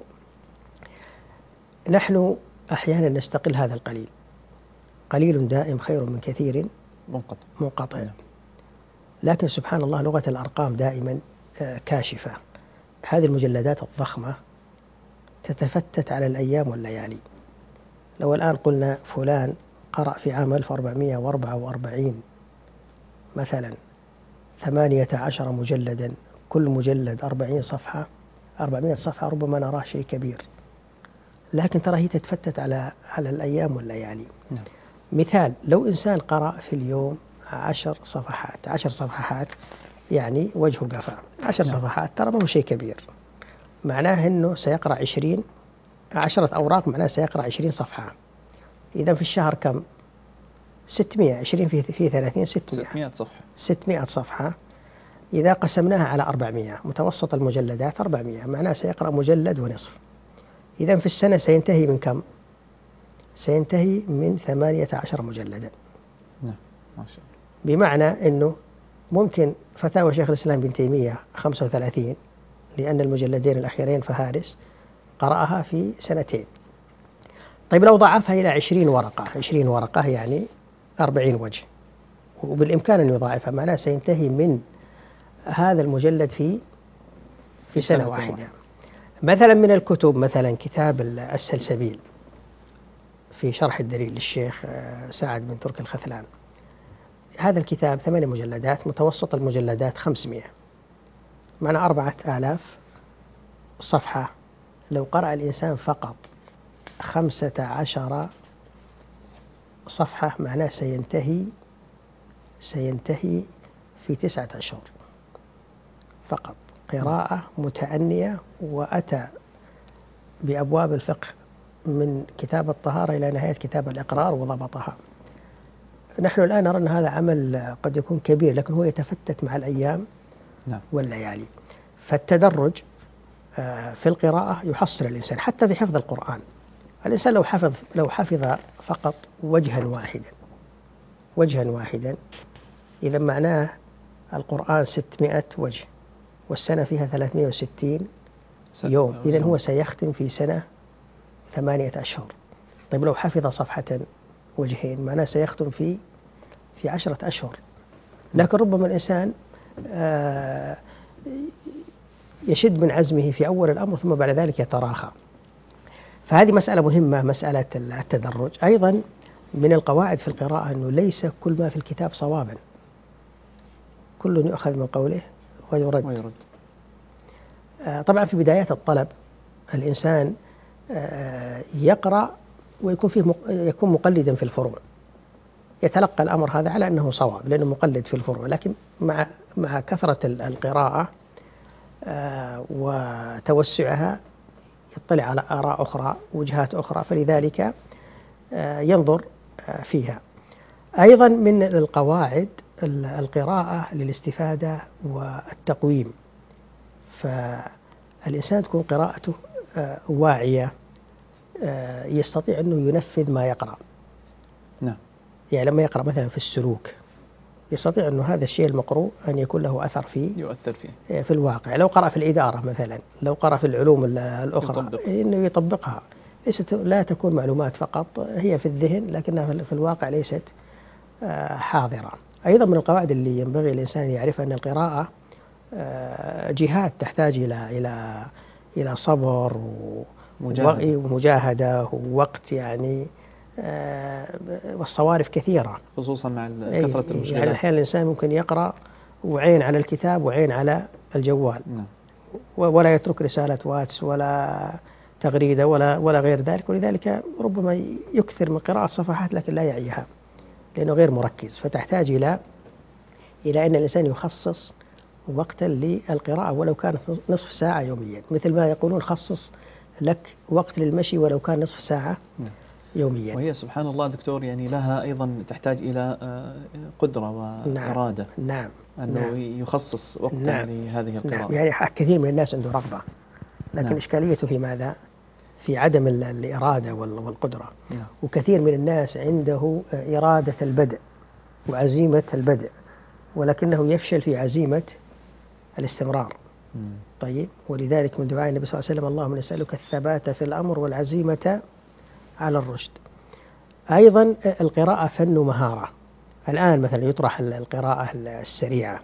نحن أحيانا نستقل هذا القليل، قليل دائم خير من كثير منقطع. لكن سبحان الله لغة الأرقام دائما كاشفة. هذه المجلدات الضخمة تتفتت على الأيام والليالي. لو الآن قلنا فلان قرأ في عام 1444 مثلا 18 مجلدا، كل مجلد 40 صفحة، 400 صفحة، ربما نراه شيء كبير، لكن ترى هي تتفتت على الأيام والليالي. مثال: لو إنسان قرأ في اليوم 10 صفحات يعني وجه قفا، 10 صفحات ترى ما هو شيء كبير، معناه أنه سيقرأ 10 أوراق، معناه سيقرأ 20 صفحة. إذا في الشهر كم؟ 600، 20 في 30 600 صفحة. إذا قسمناها على 400، متوسط المجلدات 400، معناه سيقرأ مجلد ونصف. إذا في السنة سينتهي من كم؟ سينتهي من 18 مجلدا. نعم، ما شاء الله. بمعنى أنه ممكن فتاوى شيخ الإسلام ابن تيمية 35، لأن المجلدين الأخيرين فهارس قرأها في 2 سنين. طيب لو ضاعفها إلى 20 ورقة، 20 ورقة يعني 40 وجه، وبالإمكان أن يضاعفها، معناه سينتهي من هذا المجلد في سنة واحدة. مثلا من الكتب، مثلا كتاب السلسبيل في شرح الدليل للشيخ سعد بن ترك الخثلان، هذا الكتاب 8 مجلدات، متوسط المجلدات 500، معنى 4000 صفحة. لو قرأ الإنسان فقط 15 صفحة معناه سينتهي في 9 أشهر فقط، قراءة متأنية، وأتى بأبواب الفقه من كتاب الطهارة إلى نهاية كتاب الإقرار وضبطها. نحن الآن نرى أن هذا عمل قد يكون كبير، لكن هو يتفتت مع الأيام والليالي. فالتدرج في القراءة يحصل الإنسان حتى في حفظ القرآن. الإنسان لو حفظ فقط وجها واحدا، إذا معناه القرآن 600 وجه، والسنة فيها 360 يوم، إذن هو سيختم في سنة 8 أشهر. طيب لو حفظ صفحة وجهين معناه سيختم في 10 أشهر. لكن ربما الإنسان يشد من عزمه في أول الأمر ثم بعد ذلك يتراخى. فهذه مسألة مهمة، مسألة التدرج. أيضا من القواعد في القراءة أنه ليس كل ما في الكتاب صوابا، كل يؤخذ من قوله ويرد. طبعا في بدايات الطلب الإنسان يقرأ يكون مقلدا في الفروع، يتلقى الأمر هذا على أنه صواب لأنه مقلد في الفروع، لكن مع كثرة القراءة وتوسعها يطلع على آراء أخرى، وجهات أخرى، فلذلك ينظر فيها. أيضا من القواعد القراءة للاستفادة والتقويم، فالإنسان تكون قراءته واعية، يستطيع أنه ينفذ ما يقرأ. يعني لما يقرأ مثلا في السلوك يستطيع أنه هذا الشيء المقروء أن يكون له أثر يؤثر فيه في الواقع. لو قرأ في الإدارة مثلا، لو قرأ في العلوم الأخرى إنه يطبقها. لا تكون معلومات فقط هي في الذهن، لكنها في الواقع ليست حاضرة. أيضا من القواعد اللي ينبغي الإنسان يعرف أن القراءة جهاد تحتاج إلى صبر ومجاهدة ووقت، يعني والصوارف كثيرة، خصوصا مع كثرة المشكلات. يعني أحيانا الإنسان ممكن يقرأ وعين على الكتاب وعين على الجوال، ولا يترك رسالة واتس ولا تغريدة ولا غير ذلك، ولذلك ربما يكثر من قراءة صفحات لكن لا يعيها لأنه غير مركز. فتحتاج إلى أن الإنسان يخصص وقتا للقراءة ولو كانت نصف ساعة يوميا، مثل ما يقولون خصص لك وقت للمشي ولو كان نصف ساعة يوميا. وهي سبحان الله دكتور يعني لها أيضا تحتاج إلى قدرة وإرادة. نعم. أنه يخصص وقتا لهذه القراءة. نعم. يعني كثير من الناس عنده رغبة، لكن إشكاليته في ماذا؟ في عدم الإرادة والقدرة. وكثير من الناس عنده إرادة البدء وعزيمة البدء، ولكنه يفشل في عزيمة الاستمرار. طيب، ولذلك من دعاء النبي صلى الله عليه وسلم: اللهم نسألك الثبات في الأمر والعزيمة على الرشد. أيضا القراءة فن مهارة. الآن مثلا يطرح القراءة السريعة،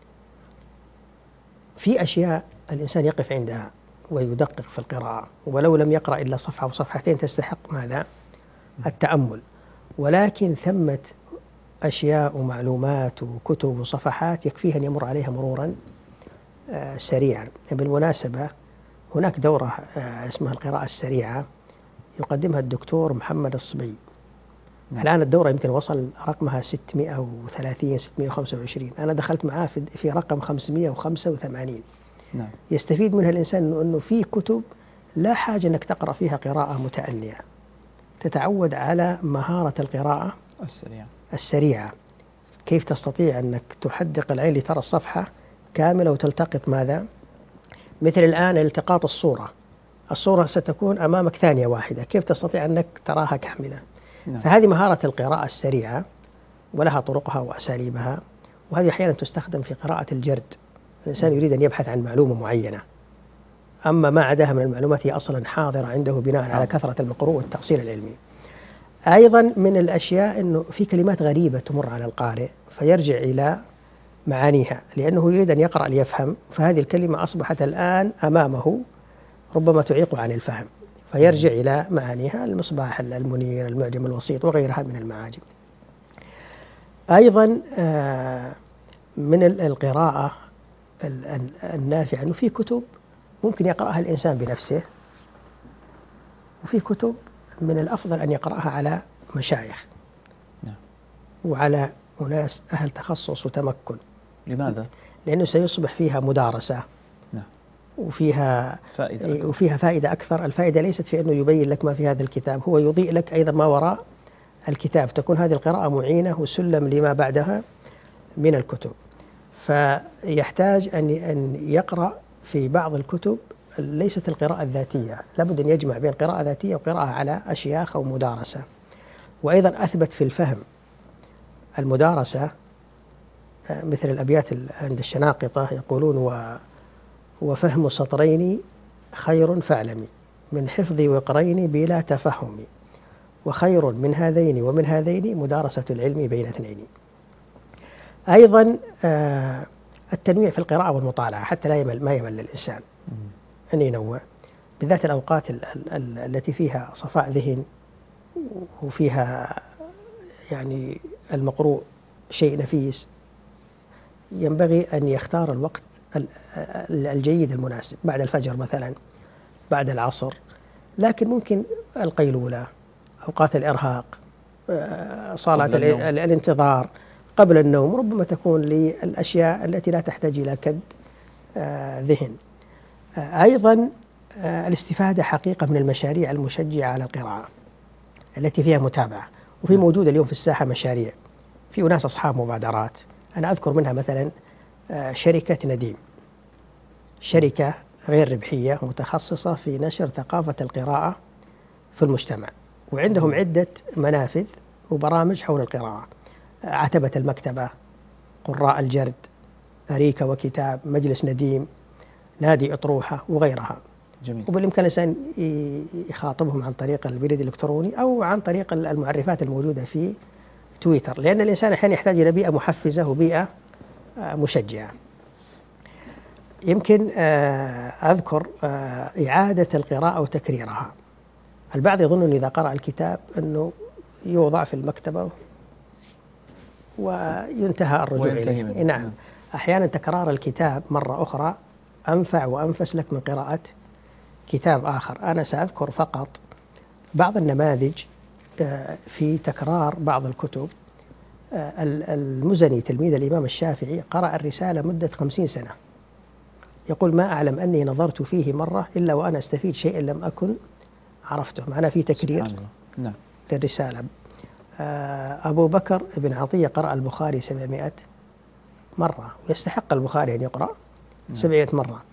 في أشياء الإنسان يقف عندها ويدقق في القراءة، ولو لم يقرأ إلا صفحة أو صفحتين تستحق ماذا؟ التأمل. ولكن ثمة أشياء ومعلومات وكتب وصفحات يكفيها أن يمر عليها مرورا سريعا. بالمناسبة هناك دورة اسمها القراءة السريعة يقدمها الدكتور محمد الصبي. الآن الدورة يمكن وصل رقمها 630 625. أنا دخلت معاه في رقم 585. يستفيد منها الإنسان أنه في كتب لا حاجة أنك تقرأ فيها قراءة متأنية، تتعود على مهارة القراءة السريعة. كيف تستطيع أنك تحدق العين لترى الصفحة كاملة وتلتقط ماذا؟ مثل الآن التقاط الصورة ستكون أمامك ثانية واحدة، كيف تستطيع أنك تراها كاملة؟ فهذه مهارة القراءة السريعة، ولها طرقها وأساليبها، وهذه أحيانا تستخدم في قراءة الجرد. الإنسان يريد أن يبحث عن معلومة معينة أما ما عداها من المعلومات هي أصلا حاضرة عنده بناء على كثرة المقروء والتأصيل العلمي. أيضا من الأشياء أنه في كلمات غريبة تمر على القارئ فيرجع إلى معانيها لأنه يريد أن يقرأ ليفهم، فهذه الكلمة أصبحت الآن أمامه ربما تعيق عن الفهم، فيرجع إلى معانيها، المصباح المنير، المعجم الوسيط وغيرها من المعاجم. أيضا من القراءة النافعة أنه في كتب ممكن يقرأها الإنسان بنفسه، وفي كتب من الأفضل أن يقرأها على مشايخ وعلى أناس أهل تخصص وتمكن. لماذا؟ لأنه سيصبح فيها مدارسة وفيها فائدة أكثر. الفائدة ليست في أنه يبين لك ما في هذا الكتاب، هو يضيء لك أيضا ما وراء الكتاب، تكون هذه القراءة معينة وسلم لما بعدها من الكتب. فيحتاج أن يقرأ في بعض الكتب ليست القراءة الذاتية، لابد أن يجمع بين قراءة ذاتية وقراءة على أشياخ أو مدارسة. وأيضا أثبت في الفهم المدارسة، مثل الأبيات عند الشناقطة يقولون: وفهم سطرين خير فاعلمي من حفظ وقرين بلا تفهم، وخير من هذين ومن هذين مدارسة العلم بين اثنين. أيضا التنويع في القراءة والمطالعة حتى ما يمل الإنسان، أن ينوع بالذات الأوقات التي فيها صفاء ذهن وفيها يعني المقروء شيء نفيس، ينبغي أن يختار الوقت الجيد المناسب، بعد الفجر مثلا، بعد العصر، لكن ممكن القيلولة، أوقات الإرهاق، صلاة الانتظار، قبل النوم، ربما تكون للأشياء التي لا تحتاج إلى كد ذهن. أيضا الاستفادة حقيقة من المشاريع المشجعة على القراءة التي فيها متابعة، وفي موجود اليوم في الساحة مشاريع، في ناس أصحاب مبادرات. أنا أذكر منها مثلا شركة نديم، شركة غير ربحية متخصصة في نشر ثقافة القراءة في المجتمع، وعندهم عدة منافذ وبرامج حول القراءة: عتبة المكتبة، قراء الجرد، أريكة وكتاب، مجلس نديم، نادي أطروحة وغيرها. جميل. وبالإمكان الإنسان يخاطبهم عن طريق البريد الإلكتروني أو عن طريق المعرفات الموجودة في تويتر، لأن الإنسان أحيانا يحتاج إلى بيئة محفزة وبيئة مشجعة. يمكن أذكر إعادة القراءة وتكريرها. البعض يظن أن إذا قرأ الكتاب أنه يوضع في المكتبة وينتهى الرجوع إليه. نعم، أحيانا تكرار الكتاب مرة أخرى أنفع وأنفس لك من قراءة كتاب آخر. أنا سأذكر فقط بعض النماذج في تكرار بعض الكتب. المزني تلميذ الإمام الشافعي قرأ الرسالة مدة 50 سنة، يقول: ما أعلم أني نظرت فيه مرة إلا وأنا أستفيد شيئا لم أكن عرفته. معنا في تكرير للرسالة. أبو بكر بن عطية قرأ البخاري 700 مرة، ويستحق البخاري أن يقرأ 700 مرة.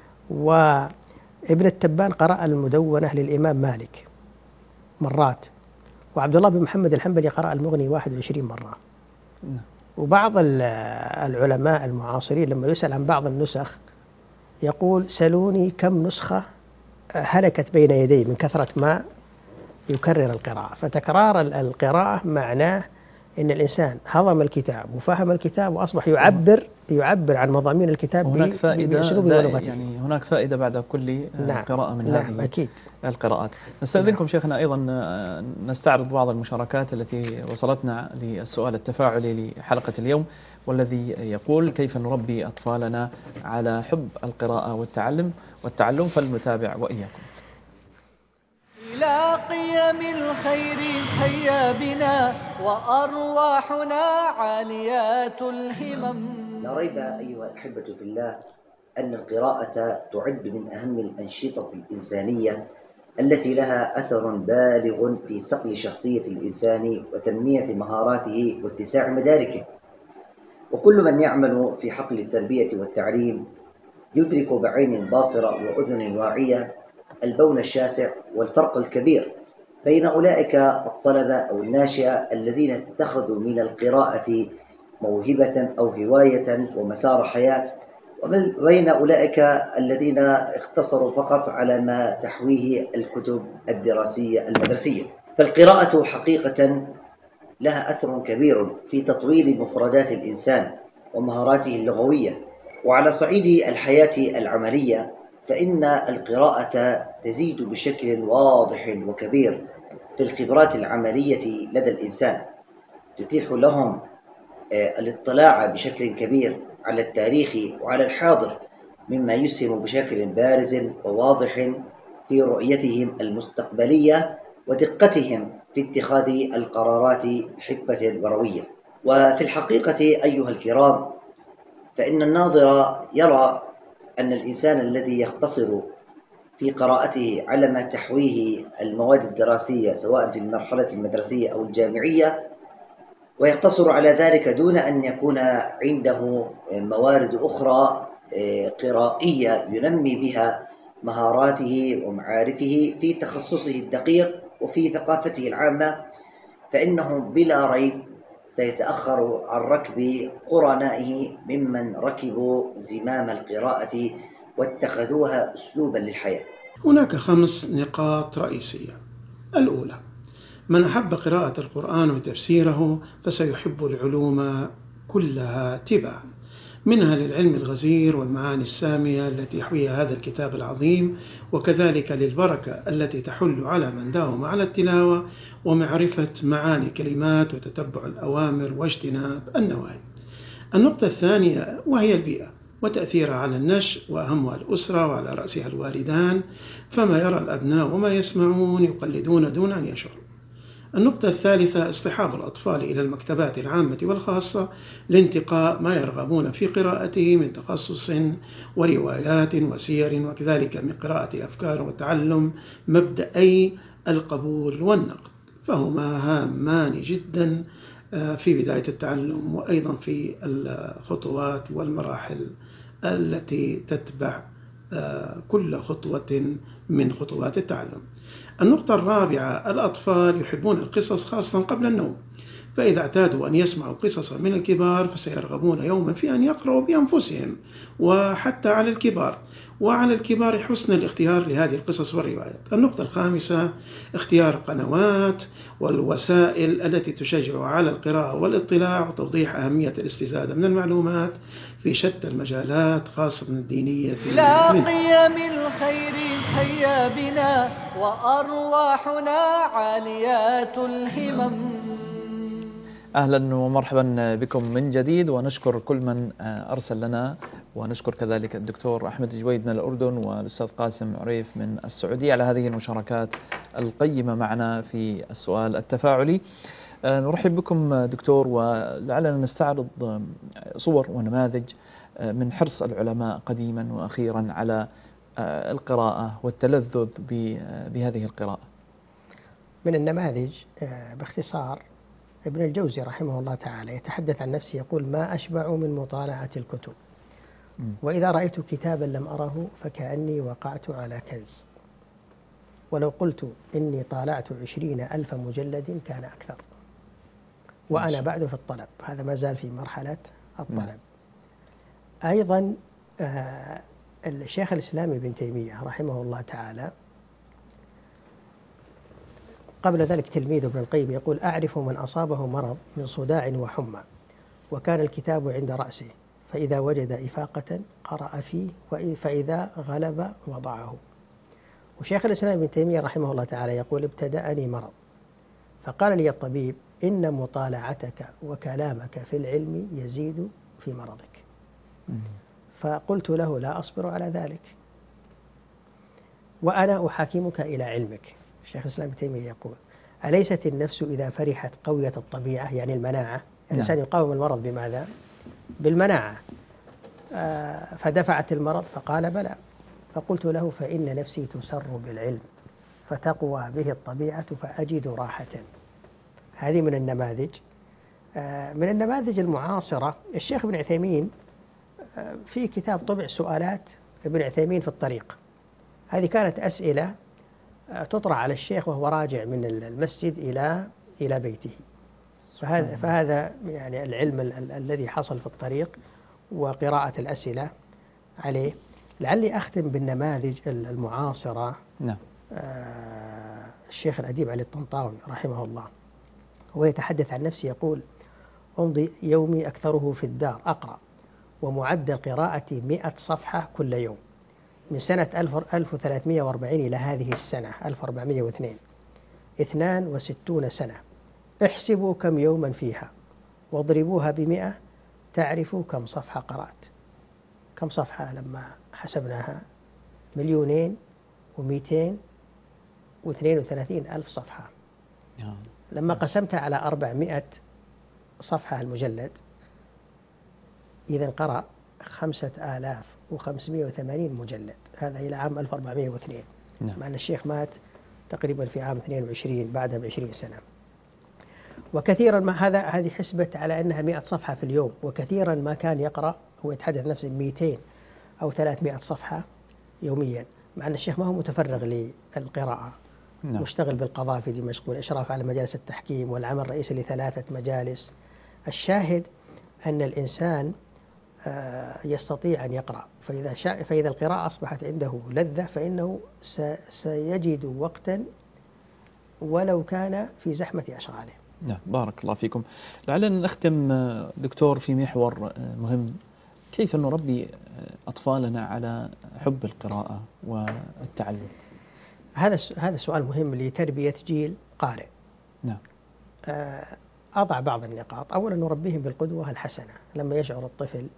وابن التبان قرأ المدونة للإمام مالك مرات، وعبد الله بن محمد الحنبلي قرأ المغني 21 مرة. وبعض العلماء المعاصرين لما يسأل عن بعض النسخ يقول: سلوني كم نسخة هلكت بين يدي من كثرة ما يكرر القراءة. فتكرار القراءة معناه أن الإنسان هضم الكتاب وفهم الكتاب وأصبح يعبر عن مضامين الكتاب بأسلوبه ولغته. يعني هناك فائدة بعد كل قراءة من هذه أكيد. القراءات. نستأذنكم شيخنا أيضا نستعرض بعض المشاركات التي وصلتنا للسؤال التفاعلي لحلقة اليوم، والذي يقول: كيف نربي أطفالنا على حب القراءة والتعلم؟ فلنتابع وإياكم. إلى قيم الخير هيا بنا وأرواحنا عاليات الهمم. لا ريب أيها الأحبة في الله أن القراءة تعد من أهم الأنشطة الإنسانية التي لها أثر بالغ في صقل شخصية الإنسان وتنمية مهاراته واتساع مداركه. وكل من يعمل في حقل التربية والتعليم يدرك بعين باصرة وأذن واعية البون الشاسع والفرق الكبير بين أولئك الطلبة أو الناشئة الذين اتخذوا من القراءة موهبة أو هواية ومسار حياة، وبين أولئك الذين اختصروا فقط على ما تحويه الكتب الدراسية المدرسية. فالقراءة حقيقة لها أثر كبير في تطوير مفردات الإنسان ومهاراته اللغوية. وعلى صعيد الحياة العملية فإن القراءة تزيد بشكل واضح وكبير في الخبرات العملية لدى الإنسان، تتيح لهم الاطلاع بشكل كبير على التاريخ وعلى الحاضر، مما يسهم بشكل بارز وواضح في رؤيتهم المستقبلية ودقتهم في اتخاذ القرارات بحكمة وروية. وفي الحقيقة أيها الكرام، فإن الناظر يرى أن الإنسان الذي يقتصر في قراءته على ما تحويه المواد الدراسية سواء في المرحلة المدرسية أو الجامعية، ويقتصر على ذلك دون أن يكون عنده موارد أخرى قرائية ينمي بها مهاراته ومعارفه في تخصصه الدقيق وفي ثقافته العامة، فإنه بلا ريب سيتأخر عن ركب قرنائه ممن ركبوا زمام القراءة واتخذوها أسلوبا للحياة. هناك 5 نقاط رئيسية. الأولى: من أحب قراءة القرآن وتفسيره فسيحب العلوم كلها تباعا، منها للعلم الغزير والمعاني السامية التي يحويها هذا الكتاب العظيم، وكذلك للبركة التي تحل على من داوم على التلاوة ومعرفة معاني كلمات وتتبع الأوامر واجتناب النواهي. النقطة الثانية وهي البيئة وتأثيرها على النشء، وأهمها الأسرة وعلى رأسها الوالدان، فما يرى الأبناء وما يسمعون يقلدون دون أن يشعروا. النقطة الثالثة: اصطحاب الأطفال إلى المكتبات العامة والخاصة لانتقاء ما يرغبون في قراءته من تخصص وروايات وسير، وكذلك من قراءة أفكار وتعلم مبدأي القبول والنقد، فهما هامان جدا في بداية التعلم وأيضا في الخطوات والمراحل التي تتبع كل خطوة من خطوات التعلم. النقطة الرابعة: الأطفال يحبون القصص خاصة قبل النوم، فإذا اعتادوا أن يسمعوا قصصا من الكبار فسيرغبون يوما في أن يقرأوا بأنفسهم، وحتى على الكبار، وعلى الكبار حسن الاختيار لهذه القصص والروايات. النقطة الخامسة: اختيار القنوات والوسائل التي تشجع على القراءة والاطلاع وتوضيح أهمية الاستزادة من المعلومات في شتى المجالات خاصة الدينية. لا قيم الخير هيا بنا وأرواحنا عاليات الهمم. أهلا ومرحبا بكم من جديد، ونشكر كل من أرسل لنا، ونشكر كذلك الدكتور أحمد جويد من الأردن والأستاذ قاسم عريف من السعودية على هذه المشاركات القيمة معنا في السؤال التفاعلي. نرحب بكم دكتور، ولعلنا نستعرض صور ونماذج من حرص العلماء قديما وأخيرا على القراءة والتلذذ بهذه القراءة. من النماذج باختصار ابن الجوزي رحمه الله تعالى يتحدث عن نفسه يقول: ما أشبع من مطالعة الكتب، وإذا رأيت كتابا لم أره فكأني وقعت على كنز، ولو قلت إني طالعت 20,000 مجلد كان أكثر، وأنا بعد في الطلب. هذا ما زال في مرحلة الطلب. أيضا الشيخ الإسلامي ابن تيمية رحمه الله تعالى قبل ذلك تلميذ ابن القيم يقول: أعرف من أصابه مرض من صداع وحمى وكان الكتاب عند رأسه، فإذا وجد إفاقة قرأ فيه، فإذا غلب وضعه. وشيخ الإسلام ابن تيمية رحمه الله تعالى يقول: ابتدأني مرض فقال لي الطبيب: إن مطالعتك وكلامك في العلم يزيد في مرضك. فقلت له: لا أصبر على ذلك، وأنا أحاكمك إلى علمك. الشيخ الإسلام ابن تيمية يقول: أليست النفس إذا فرحت قوية الطبيعة، يعني المناعة، الإنسان يقاوم المرض بماذا؟ بالمناعة. فدفعت المرض، فقال: بلى. فقلت له: فإن نفسي تسر بالعلم فتقوى به الطبيعة فأجد راحة. هذه من النماذج. من النماذج المعاصرة الشيخ ابن عثيمين في كتاب طبع سؤالات ابن عثيمين في الطريق. هذه كانت أسئلة تطرح على الشيخ وهو راجع من المسجد إلى بيته. فهذا يعني العلم الذي حصل في الطريق وقراءة الأسئلة عليه. لعلي أختم بالنماذج المعاصرة. نعم. الشيخ الأديب علي الطنطاوي رحمه الله هو يتحدث عن نفسه يقول: أمضي يومي أكثره في الدار أقرأ، ومعدل قراءتي 100 صفحة كل يوم، من سنة 1340 إلى هذه السنة 1402، 62 سنة. احسبوا كم يوما فيها واضربوها ب100 تعرفوا كم صفحة قرأت. كم صفحة لما حسبناها؟ 2,232,000 صفحة. لما قسمتها على 400 صفحة المجلد، إذا قرأ 5,580 مجلد، هذا إلى عام 1402. مع أن الشيخ مات تقريبا في عام 22 بعدها ب20 سنة. وكثيرا ما هذه حسبت على أنها 100 صفحة في اليوم، وكثيرا ما كان يقرأ، هو يتحدث نفسه 200 أو 300 صفحة يوميا، مع أن الشيخ ما هو متفرغ للقراءة. مشتغل بالقضاء في دمشق والإشراف على مجالس التحكيم والعمل الرئيسي ل3 مجالس. الشاهد أن الإنسان يستطيع أن يقرأ، فإذا القراءة أصبحت عنده لذة فإنه سيجد وقتا ولو كان في زحمة أشغاله. نعم، بارك الله فيكم. لعلنا نختم دكتور في محور مهم: كيف نربي أطفالنا على حب القراءة والتعلم؟ هذا سؤال مهم لتربية جيل قارئ. نعم. أضع بعض النقاط. أولا، نربيهم بالقدوة الحسنة. لما يشعر الطفل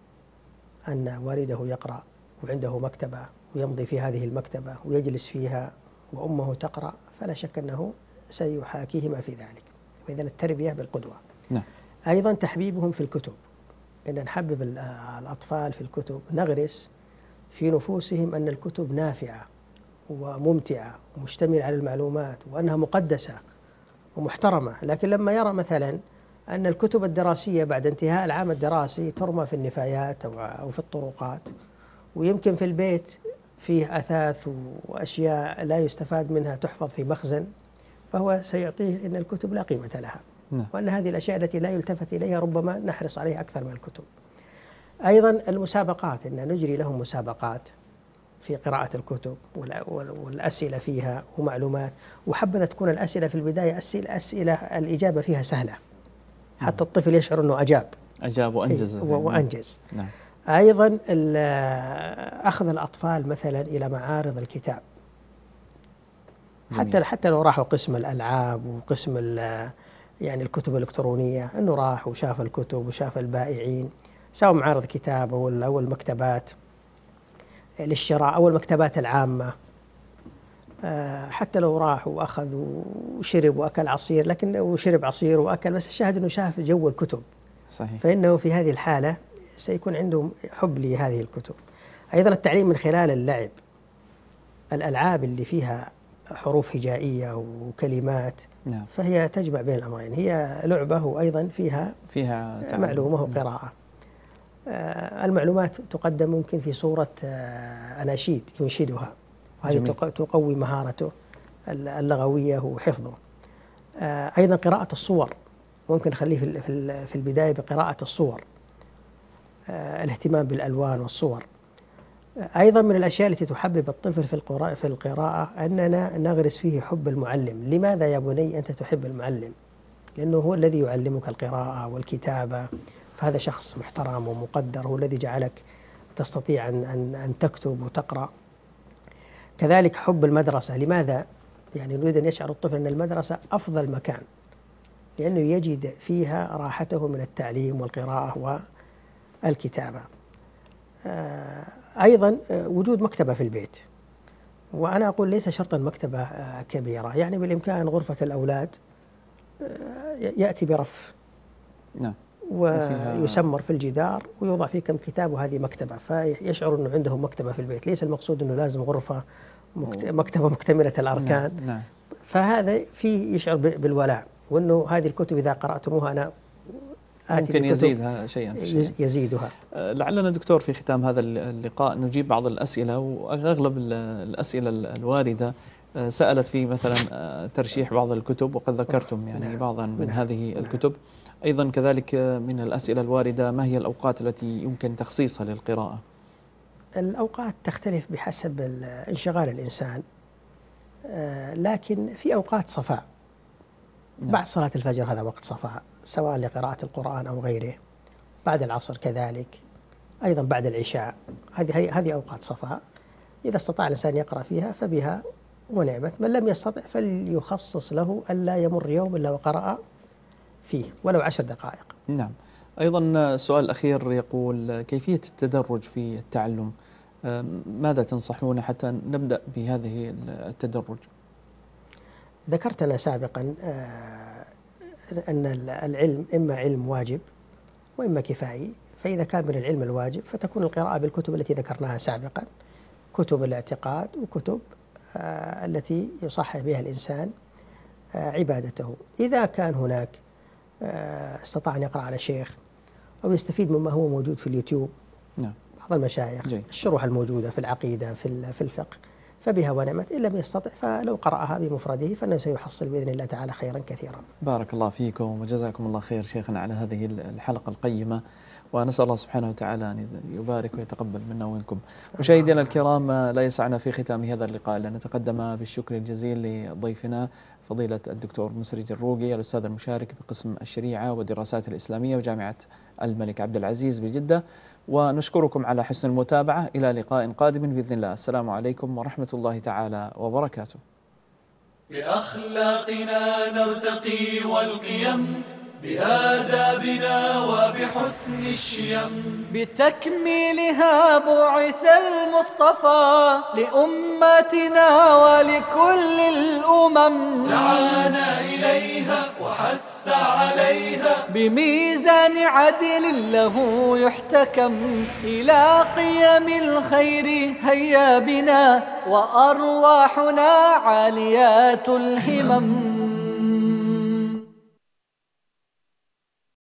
أن والده يقرأ وعنده مكتبة ويمضي في هذه المكتبة ويجلس فيها وأمه تقرأ، فلا شك أنه سيحاكيهما في ذلك. وإذا التربية بالقدوة. نعم. أيضا تحبيبهم في الكتب، إن نحبب الأطفال في الكتب، نغرس في نفوسهم أن الكتب نافعة وممتعة ومشتملة على المعلومات وأنها مقدسة ومحترمة. لكن لما يرى مثلا أن الكتب الدراسية بعد انتهاء العام الدراسي ترمى في النفايات أو في الطرقات، ويمكن في البيت فيه أثاث وأشياء لا يستفاد منها تحفظ في مخزن، فهو سيعطيه أن الكتب لا قيمة لها. وأن هذه الأشياء التي لا يلتفت إليها ربما نحرص عليها أكثر من الكتب. أيضا المسابقات، أن نجري لهم مسابقات في قراءة الكتب والأسئلة فيها ومعلومات، وحبذا تكون الأسئلة في البداية أسئلة الإجابة فيها سهلة حتى الطفل يشعر أنه أجاب وأنجز. نعم. أيضا أخذ الأطفال مثلا إلى معارض الكتاب، حتى لو راحوا قسم الألعاب وقسم يعني الكتب الإلكترونية، أنه راح وشاف الكتب وشاف البائعين، سواء معارض كتاب أو المكتبات للشراء أو المكتبات العامة. حتى لو راح وأخذ وشرب وأكل عصير، لكن وشرب عصير وأكل، بس الشاهد أنه شاف جو الكتب. صحيح. فإنه في هذه الحالة سيكون عندهم حب لهذه الكتب. أيضا التعليم من خلال اللعب، الألعاب اللي فيها حروف هجائية وكلمات. نعم. فهي تجمع بين الأمرين، هي لعبة وأيضا فيها معلومة وقراءة. المعلومات تقدم ممكن في صورة أناشيد ينشدها، وهذه تقوي مهارته اللغوية وحفظه. أيضا قراءة الصور، ممكن نخليه في البداية بقراءة الصور، الاهتمام بالألوان والصور. أيضا من الأشياء التي تحبب الطفل في القراءة أننا نغرس فيه حب المعلم. لماذا يا بني أنت تحب المعلم؟ لأنه هو الذي يعلمك القراءة والكتابة، فهذا شخص محترم ومقدر، هو الذي جعلك تستطيع أن تكتب وتقرأ. كذلك حب المدرسة. لماذا؟ يعني نريد أن يشعر الطفل أن المدرسة أفضل مكان، لأنه يجد فيها راحته من التعليم والقراءة والكتابة. أيضا وجود مكتبة في البيت، وأنا أقول ليس شرطا مكتبة كبيرة، يعني بالإمكان غرفة الأولاد يأتي برف. نعم. ويسمر في الجدار ويوضع فيه كم كتاب، وهذه مكتبة، فيشعر أنه عندهم مكتبة في البيت. ليس المقصود أنه لازم غرفة مكتبة مكتملة الأركان. نعم. فهذا فيه يشعر بالولاء، وأنه هذه الكتب إذا قرأتموها أنا ممكن يزيدها شيئا يزيدها. لعلنا دكتور في ختام هذا اللقاء نجيب بعض الأسئلة، وأغلب الأسئلة الواردة سألت في مثلا ترشيح بعض الكتب، وقد ذكرتم يعني بعضا من هذه الكتب. أيضا كذلك من الأسئلة الواردة: ما هي الأوقات التي يمكن تخصيصها للقراءة؟ الأوقات تختلف بحسب انشغال الإنسان، لكن في أوقات صفاء. بعد صلاة الفجر هذا وقت صفاء، سواء لقراءة القرآن أو غيره. بعد العصر كذلك، أيضا بعد العشاء، هذه أوقات صفاء. إذا استطاع الإنسان يقرأ فيها فبها ونعمت. من لم يستطع فليخصص له ألا يمر يوم إلا وقرأ فيه ولو 10 دقائق. نعم. أيضا سؤال أخير يقول: كيفية التدرج في التعلم؟ ماذا تنصحون حتى نبدأ بهذه التدرج؟ ذكرت أنا سابقا أن العلم إما علم واجب وإما كفائي. فإذا كان من العلم الواجب فتكون القراءة بالكتب التي ذكرناها سابقا، كتب الاعتقاد وكتب التي يصحح بها الإنسان عبادته. إذا كان هناك استطاع أن يقرأ على شيخ أو يستفيد مما هو موجود في اليوتيوب، نعم، بعض المشايخ، الشروح الموجودة في العقيدة في الفقه، فبها ونعمت. إن لم يستطع فلو قرأها بمفرده فإنه سيحصل بإذن الله تعالى خيرا كثيرا. بارك الله فيكم وجزاكم الله خير شيخنا على هذه الحلقة القيمة، ونسأل الله سبحانه وتعالى أن يبارك ويتقبل منا ومنكم. مشاهدينا الكرام، لا يسعنا في ختام هذا اللقاء أن نتقدم بالشكر الجزيل لضيفنا فضيلة الدكتور مسري جروقي، الأستاذ المشارك بقسم الشريعة والدراسات الإسلامية وجامعة الملك عبد العزيز بجدة، ونشكركم على حسن المتابعة. إلى لقاء قادم بإذن الله. السلام عليكم ورحمة الله تعالى وبركاته. بأخلاقنا نرتقي والقيم، بآدابنا وبحسن الشيم، بتكميلها بعث المصطفى لأمتنا ولكل الأمم، دعانا إليها وحث عليها بميزان عدل له يحتكم، إلى قيم الخير هيا بنا وأرواحنا عاليات الهمم.